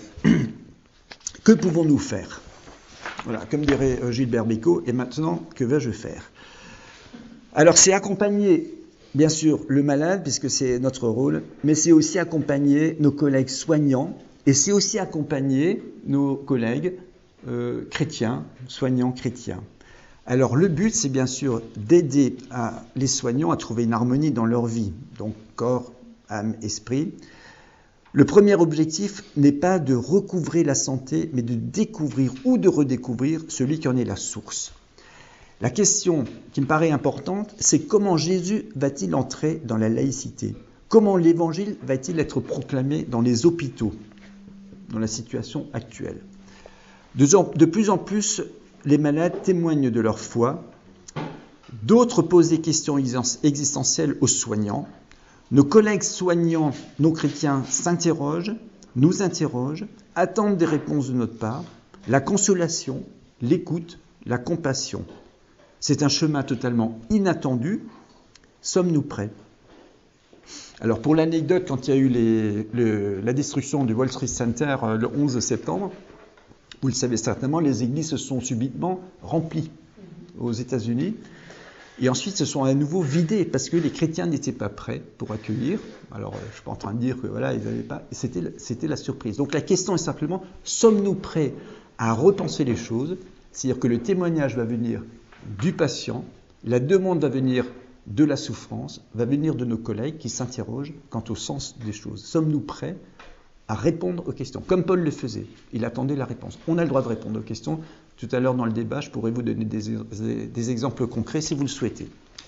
Que pouvons-nous faire ? Voilà, comme dirait Gilbert Bécaud, et maintenant, que vais-je faire ? Alors, c'est accompagner, bien sûr, le malade, puisque c'est notre rôle, mais c'est aussi accompagner nos collègues soignants, et c'est aussi accompagner nos collègues euh, chrétiens, soignants chrétiens. Alors, le but, c'est bien sûr d'aider à, les soignants à trouver une harmonie dans leur vie, donc corps, âme, esprit. Le premier objectif n'est pas de recouvrer la santé, mais de découvrir ou de redécouvrir celui qui en est la source. La question qui me paraît importante, c'est comment Jésus va-t-il entrer dans la laïcité ? Comment l'évangile va-t-il être proclamé dans les hôpitaux, dans la situation actuelle ? De, en, de plus en plus, les malades témoignent de leur foi. D'autres posent des questions existentielles aux soignants. Nos collègues soignants, nos chrétiens, s'interrogent, nous interrogent, attendent des réponses de notre part, la consolation, l'écoute, la compassion. C'est un chemin totalement inattendu. Sommes-nous prêts ? Alors pour l'anecdote, quand il y a eu les, le, la destruction du World Trade Center euh, le onze septembre, vous le savez certainement, les églises se sont subitement remplies aux États-Unis. Et ensuite, se sont à nouveau vidés parce que les chrétiens n'étaient pas prêts pour accueillir. Alors, je ne suis pas en train de dire que voilà, ils n'avaient pas. C'était, c'était la surprise. Donc, la question est simplement, sommes-nous prêts à repenser les choses ? C'est-à-dire que le témoignage va venir du patient, la demande va venir de la souffrance, va venir de nos collègues qui s'interrogent quant au sens des choses. Sommes-nous prêts à répondre aux questions ? Comme Paul le faisait, il attendait la réponse. On a le droit de répondre aux questions. Tout à l'heure, dans le débat, je pourrais vous donner des, des, des exemples concrets si vous le souhaitez.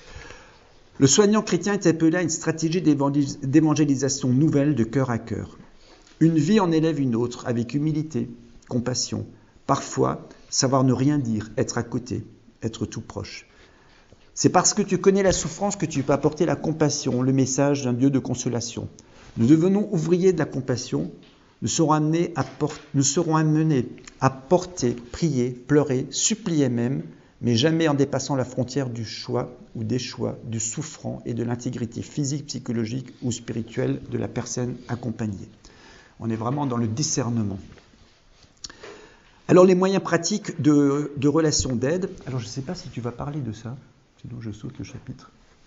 Le soignant chrétien est appelé à une stratégie d'évangélisation nouvelle de cœur à cœur. Une vie en élève une autre, avec humilité, compassion. Parfois, savoir ne rien dire, être à côté, être tout proche. C'est parce que tu connais la souffrance que tu peux apporter la compassion, le message d'un Dieu de consolation. Nous devenons ouvriers de la compassion. Nous serons amenés à, por- nous serons amenés à porter, prier, pleurer, supplier même, mais jamais en dépassant la frontière du choix ou des choix, du souffrant et de l'intégrité physique, psychologique ou spirituelle de la personne accompagnée. On est vraiment dans le discernement. Alors les moyens pratiques de, de relations d'aide. Alors je ne sais pas si tu vas parler de ça, sinon je saute le chapitre.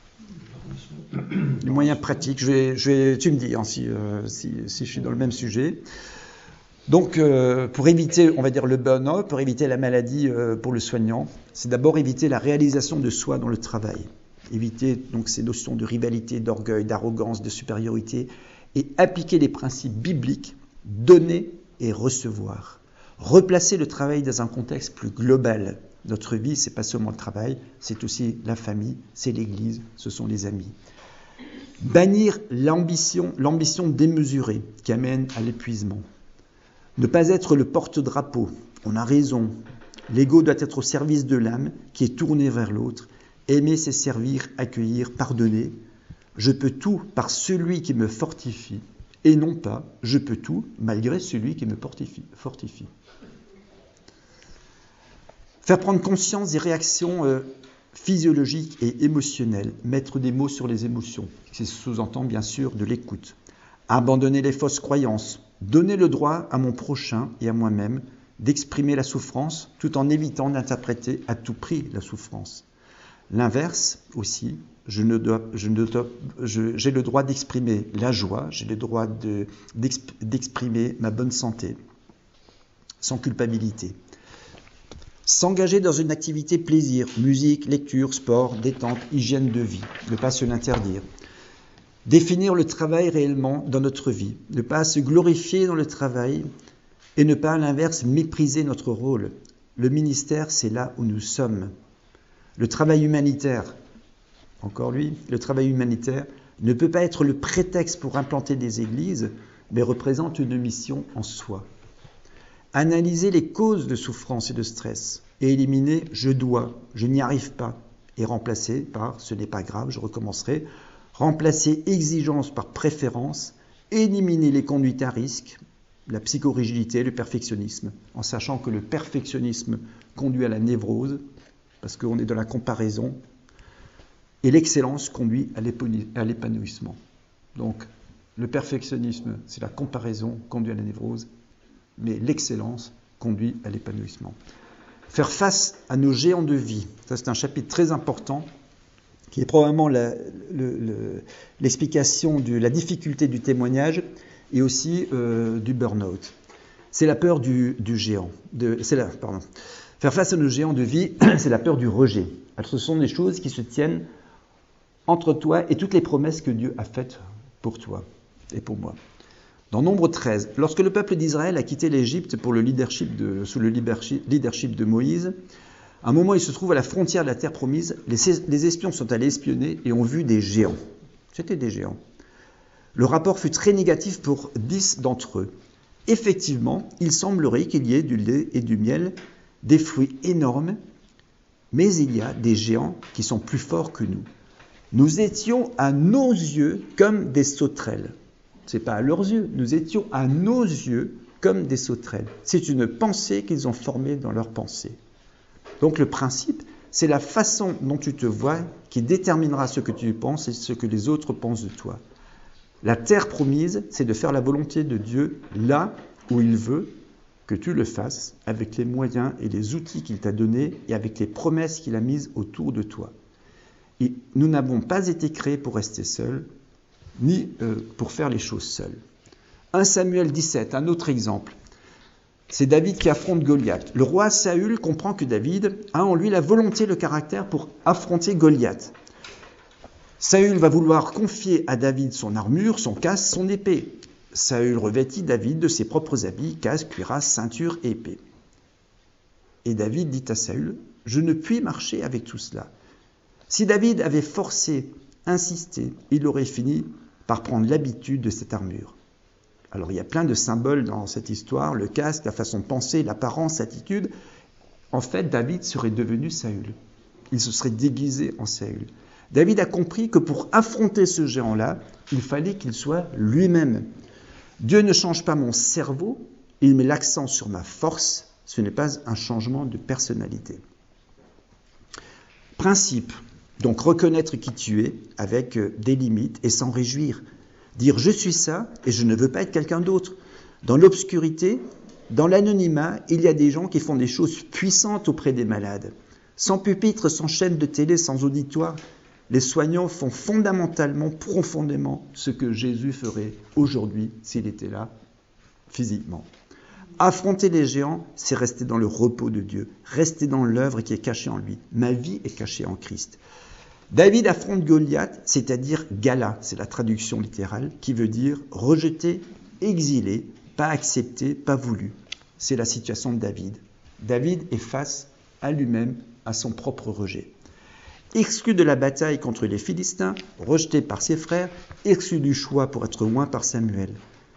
Les moyens pratiques, je vais, je vais, tu me dis hein, si, euh, si, si je suis dans le même sujet. Donc euh, pour éviter, on va dire le burn-out, pour éviter la maladie euh, pour le soignant, c'est d'abord éviter la réalisation de soi dans le travail. Éviter donc ces notions de rivalité, d'orgueil, d'arrogance, de supériorité et appliquer les principes bibliques, donner et recevoir. Replacer le travail dans un contexte plus global. Notre vie, ce n'est pas seulement le travail, c'est aussi la famille, c'est l'Église, ce sont les amis. Bannir l'ambition, l'ambition démesurée qui amène à l'épuisement. Ne pas être le porte-drapeau, on a raison. L'ego doit être au service de l'âme qui est tournée vers l'autre. Aimer, c'est servir, accueillir, pardonner. Je peux tout par celui qui me fortifie et non pas je peux tout malgré celui qui me fortifie. fortifie. Faire prendre conscience des réactions euh, physiologiques et émotionnelles, mettre des mots sur les émotions, c'est sous-entend bien sûr de l'écoute. Abandonner les fausses croyances, donner le droit à mon prochain et à moi-même d'exprimer la souffrance tout en évitant d'interpréter à tout prix la souffrance. L'inverse aussi, je ne dois, je ne dois, je, j'ai le droit d'exprimer la joie, j'ai le droit de, d'exp, d'exprimer ma bonne santé, sans culpabilité. S'engager dans une activité plaisir, musique, lecture, sport, détente, hygiène de vie, ne pas se l'interdire. Définir le travail réellement dans notre vie, ne pas se glorifier dans le travail et ne pas à l'inverse mépriser notre rôle. Le ministère, c'est là où nous sommes. Le travail humanitaire, encore lui, le travail humanitaire ne peut pas être le prétexte pour implanter des églises, mais représente une mission en soi. Analyser les causes de souffrance et de stress et éliminer « je dois »,« je n'y arrive pas » et remplacer par « ce n'est pas grave, je recommencerai », remplacer exigence par préférence, éliminer les conduites à risque, la psychorigidité, le perfectionnisme, en sachant que le perfectionnisme conduit à la névrose, parce qu'on est dans la comparaison, et l'excellence conduit à l'épanouissement. Donc, le perfectionnisme, c'est la comparaison, conduit à la névrose, mais l'excellence conduit à l'épanouissement. Faire face à nos géants de vie, ça c'est un chapitre très important, qui est probablement la, le, le, l'explication de la difficulté du témoignage et aussi euh, du burn-out. C'est la peur du, du géant. De, c'est la, pardon. Faire face à nos géants de vie, c'est la peur du rejet. Alors, ce sont des choses qui se tiennent entre toi et toutes les promesses que Dieu a faites pour toi et pour moi. Dans Nombre treize, lorsque le peuple d'Israël a quitté l'Égypte pour le leadership de, sous le leadership de Moïse, à un moment, il se trouve à la frontière de la terre promise, les, les espions sont allés espionner et ont vu des géants. C'était des géants. Le rapport fut très négatif pour dix d'entre eux. Effectivement, il semblerait qu'il y ait du lait et du miel, des fruits énormes, mais il y a des géants qui sont plus forts que nous. Nous étions à nos yeux comme des sauterelles. Ce n'est pas à leurs yeux, nous étions à nos yeux comme des sauterelles. C'est une pensée qu'ils ont formée dans leur pensée. Donc le principe, c'est la façon dont tu te vois qui déterminera ce que tu penses et ce que les autres pensent de toi. La terre promise, c'est de faire la volonté de Dieu là où il veut que tu le fasses, avec les moyens et les outils qu'il t'a donnés et avec les promesses qu'il a mises autour de toi. Et nous n'avons pas été créés pour rester seuls, ni euh, pour faire les choses seuls. premier Samuel dix-sept, un autre exemple. C'est David qui affronte Goliath. Le roi Saül comprend que David a en lui la volonté et le caractère pour affronter Goliath. Saül va vouloir confier à David son armure, son casque, son épée. Saül revêtit David de ses propres habits, casque, cuirasse, ceinture et épée. Et David dit à Saül, « Je ne puis marcher avec tout cela. » Si David avait forcé, insisté, il aurait fini par prendre l'habitude de cette armure. Alors il y a plein de symboles dans cette histoire, le casque, la façon de penser, l'apparence, l'attitude. En fait, David serait devenu Saül. Il se serait déguisé en Saül. David a compris que pour affronter ce géant-là, il fallait qu'il soit lui-même. Dieu ne change pas mon cerveau, il met l'accent sur ma force, ce n'est pas un changement de personnalité. Principe, donc reconnaître qui tu es avec des limites et s'en réjouir. Dire je suis ça et je ne veux pas être quelqu'un d'autre. Dans l'obscurité, dans l'anonymat, il y a des gens qui font des choses puissantes auprès des malades. Sans pupitre, sans chaîne de télé, sans auditoire, les soignants font fondamentalement, profondément ce que Jésus ferait aujourd'hui s'il était là, physiquement. Affronter les géants, c'est rester dans le repos de Dieu, rester dans l'œuvre qui est cachée en lui. Ma vie est cachée en Christ. David affronte Goliath, c'est-à-dire Gala, c'est la traduction littérale, qui veut dire rejeté, exilé, pas accepté, pas voulu. C'est la situation de David. David est face à lui-même, à son propre rejet. Exclu de la bataille contre les Philistins, rejeté par ses frères, exclu du choix pour être loin par Samuel.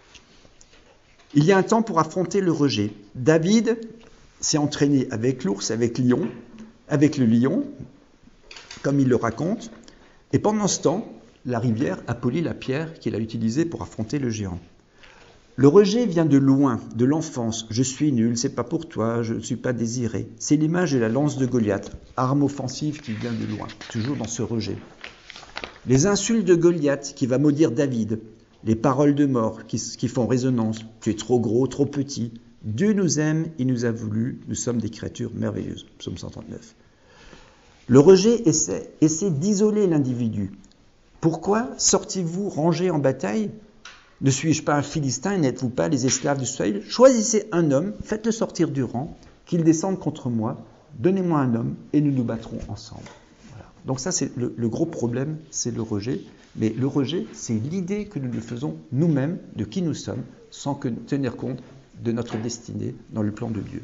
Il y a un temps pour affronter le rejet. David s'est entraîné avec l'ours, avec lion, avec le lion, comme il le raconte, et pendant ce temps, la rivière a poli la pierre qu'il a utilisée pour affronter le géant. Le rejet vient de loin, de l'enfance. Je suis nul, c'est pas pour toi, je ne suis pas désiré. C'est l'image de la lance de Goliath, arme offensive qui vient de loin, toujours dans ce rejet. Les insultes de Goliath qui va maudire David, les paroles de mort qui, qui font résonance. Tu es trop gros, trop petit. Dieu nous aime, il nous a voulu, nous sommes des créatures merveilleuses. Psaume cent trente-neuf. Le rejet essaie, essaie d'isoler l'individu. Pourquoi sortez-vous rangés en bataille ? Ne suis-je pas un Philistin et n'êtes-vous pas les esclaves du Saül ? Choisissez un homme, faites-le sortir du rang, qu'il descende contre moi, donnez-moi un homme et nous nous battrons ensemble. Voilà. Donc ça, c'est le, le gros problème, c'est le rejet. Mais le rejet, c'est l'idée que nous le faisons nous-mêmes de qui nous sommes, sans que tenir compte de notre destinée dans le plan de Dieu.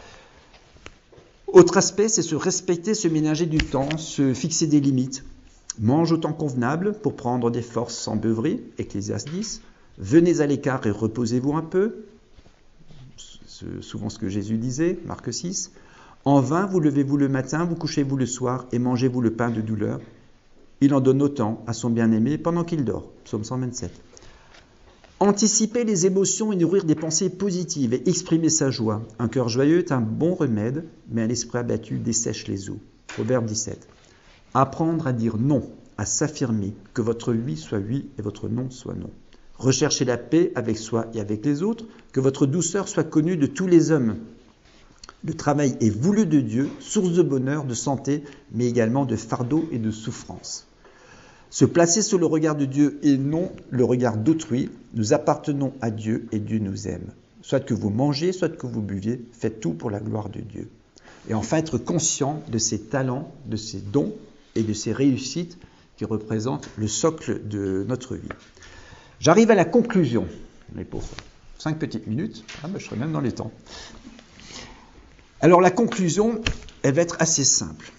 Autre aspect, c'est se respecter, se ménager du temps, se fixer des limites. Mange au temps convenable pour prendre des forces sans beuverie, Ecclésiaste dix. Venez à l'écart et reposez-vous un peu, c'est souvent ce que Jésus disait, Marc six. En vain, vous levez-vous le matin, vous couchez-vous le soir et mangez-vous le pain de douleur. Il en donne autant à son bien-aimé pendant qu'il dort, Psaume cent vingt-sept. Anticiper les émotions et nourrir des pensées positives et exprimer sa joie. Un cœur joyeux est un bon remède, mais un esprit abattu dessèche les eaux, Proverbe dix-sept. Apprendre à dire non, à s'affirmer, que votre oui soit oui et votre non soit non. Recherchez la paix avec soi et avec les autres, que votre douceur soit connue de tous les hommes. Le travail est voulu de Dieu, source de bonheur, de santé, mais également de fardeau et de souffrance. Se placer sous le regard de Dieu et non le regard d'autrui, nous appartenons à Dieu et Dieu nous aime. Soit que vous mangez, soit que vous buviez, faites tout pour la gloire de Dieu. Et enfin, être conscient de ses talents, de ses dons et de ses réussites qui représentent le socle de notre vie. J'arrive à la conclusion. Mais pour cinq petites minutes, ah ben je serai même dans les temps. Alors la conclusion, elle va être assez simple.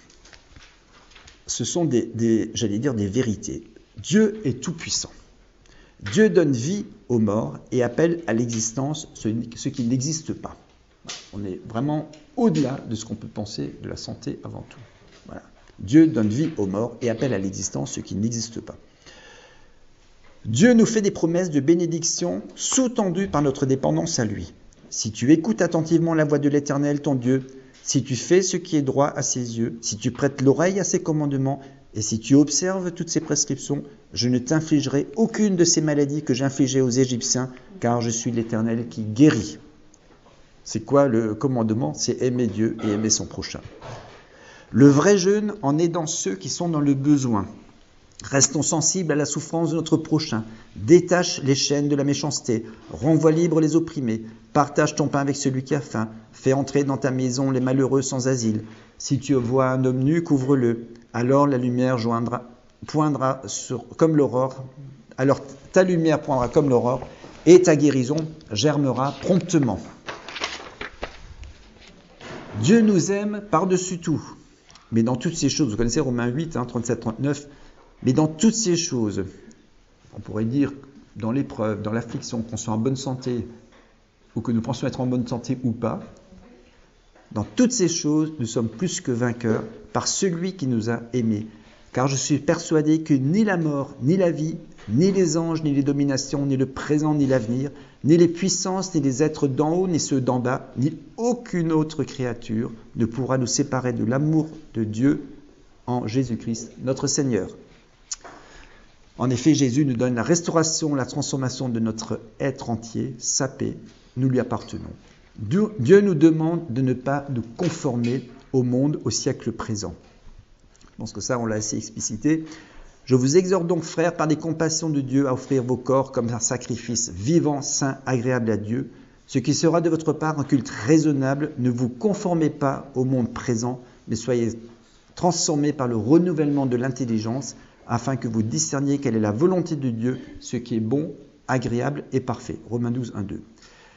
Ce sont des, des, j'allais dire, des vérités. Dieu est tout-puissant. Dieu donne vie aux morts et appelle à l'existence ce, ce qui n'existe pas. On est vraiment au-delà de ce qu'on peut penser de la santé avant tout. Voilà. Dieu donne vie aux morts et appelle à l'existence ce qui n'existe pas. Dieu nous fait des promesses de bénédiction sous-tendues par notre dépendance à lui. Si tu écoutes attentivement la voix de l'Éternel, ton Dieu, si tu fais ce qui est droit à ses yeux, si tu prêtes l'oreille à ses commandements, et si tu observes toutes ses prescriptions, je ne t'infligerai aucune de ces maladies que j'infligeais aux Égyptiens, car je suis l'Éternel qui guérit. C'est quoi le commandement ? C'est aimer Dieu et aimer son prochain. Le vrai jeûne en aidant ceux qui sont dans le besoin. Restons sensibles à la souffrance de notre prochain. Détache les chaînes de la méchanceté. Renvoie libre les opprimés. Partage ton pain avec celui qui a faim. Fais entrer dans ta maison les malheureux sans asile. Si tu vois un homme nu, couvre-le. Alors la lumière joindra, poindra sur, comme l'aurore. Alors ta lumière poindra comme l'aurore et ta guérison germera promptement. Dieu nous aime par-dessus tout. Mais dans toutes ces choses, vous connaissez Romains huit, hein, trente-sept trente-neuf, mais dans toutes ces choses, on pourrait dire dans l'épreuve, dans l'affliction, qu'on soit en bonne santé, ou que nous pensions être en bonne santé ou pas, dans toutes ces choses, nous sommes plus que vainqueurs par celui qui nous a aimés. car je suis persuadé que ni la mort, ni la vie, ni les anges, ni les dominations, ni le présent, ni l'avenir, ni les puissances, ni les êtres d'en haut, ni ceux d'en bas, ni aucune autre créature ne pourra nous séparer de l'amour de Dieu en Jésus-Christ, notre Seigneur. En effet, Jésus nous donne la restauration, la transformation de notre être entier, sa paix, nous lui appartenons. Dieu nous demande de ne pas nous conformer au monde, au siècle présent. Je pense que ça, on l'a assez explicité. Je vous exhorte donc, frères, par les compassions de Dieu, à offrir vos corps comme un sacrifice vivant, saint, agréable à Dieu, ce qui sera de votre part un culte raisonnable. Ne vous conformez pas au monde présent, mais soyez transformés par le renouvellement de l'intelligence, afin que vous discerniez quelle est la volonté de Dieu, ce qui est bon, agréable et parfait. Romains douze, un, deux.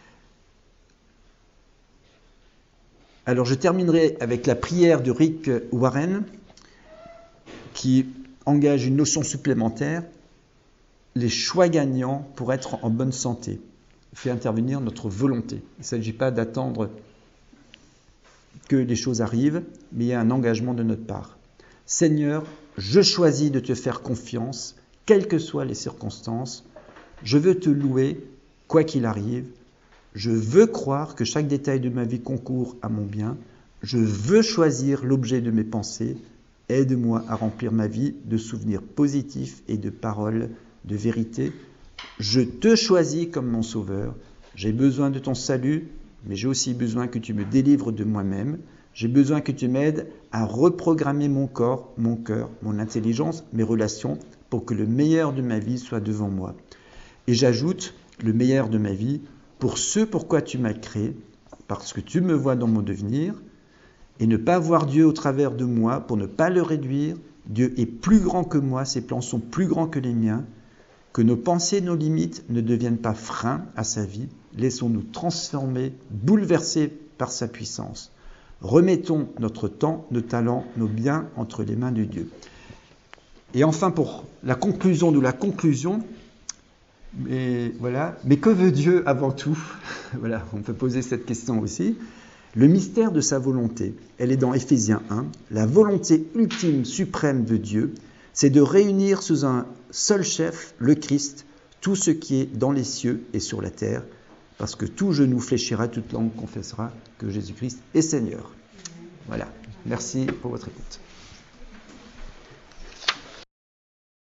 Alors je terminerai avec la prière de Rick Warren, qui engage une notion supplémentaire, les choix gagnants pour être en bonne santé. Il fait intervenir notre volonté. Il ne s'agit pas d'attendre que les choses arrivent, mais il y a un engagement de notre part. Seigneur, je choisis de te faire confiance, quelles que soient les circonstances. Je veux te louer, quoi qu'il arrive. Je veux croire que chaque détail de ma vie concourt à mon bien. Je veux choisir l'objet de mes pensées. Aide-moi à remplir ma vie de souvenirs positifs et de paroles de vérité. Je te choisis comme mon sauveur. J'ai besoin de ton salut, mais j'ai aussi besoin que tu me délivres de moi-même. J'ai besoin que tu m'aides à reprogrammer mon corps, mon cœur, mon intelligence, mes relations, pour que le meilleur de ma vie soit devant moi. Et j'ajoute le meilleur de ma vie pour ce pourquoi tu m'as créé, parce que tu me vois dans mon devenir, et ne pas voir Dieu au travers de moi pour ne pas le réduire. Dieu est plus grand que moi, ses plans sont plus grands que les miens. Que nos pensées, nos limites ne deviennent pas freins à sa vie. Laissons-nous transformer, bouleverser par sa puissance. Remettons notre temps, nos talents, nos biens entre les mains de Dieu. Et enfin, pour la conclusion de la conclusion, mais, voilà, mais que veut Dieu avant tout? Voilà, on peut poser cette question aussi. Le mystère de sa volonté, elle est dans Éphésiens un. La volonté ultime, suprême de Dieu, c'est de réunir sous un seul chef, le Christ, tout ce qui est dans les cieux et sur la terre, parce que tout genou fléchira, toute langue confessera que Jésus-Christ est Seigneur. Voilà. Merci pour votre écoute.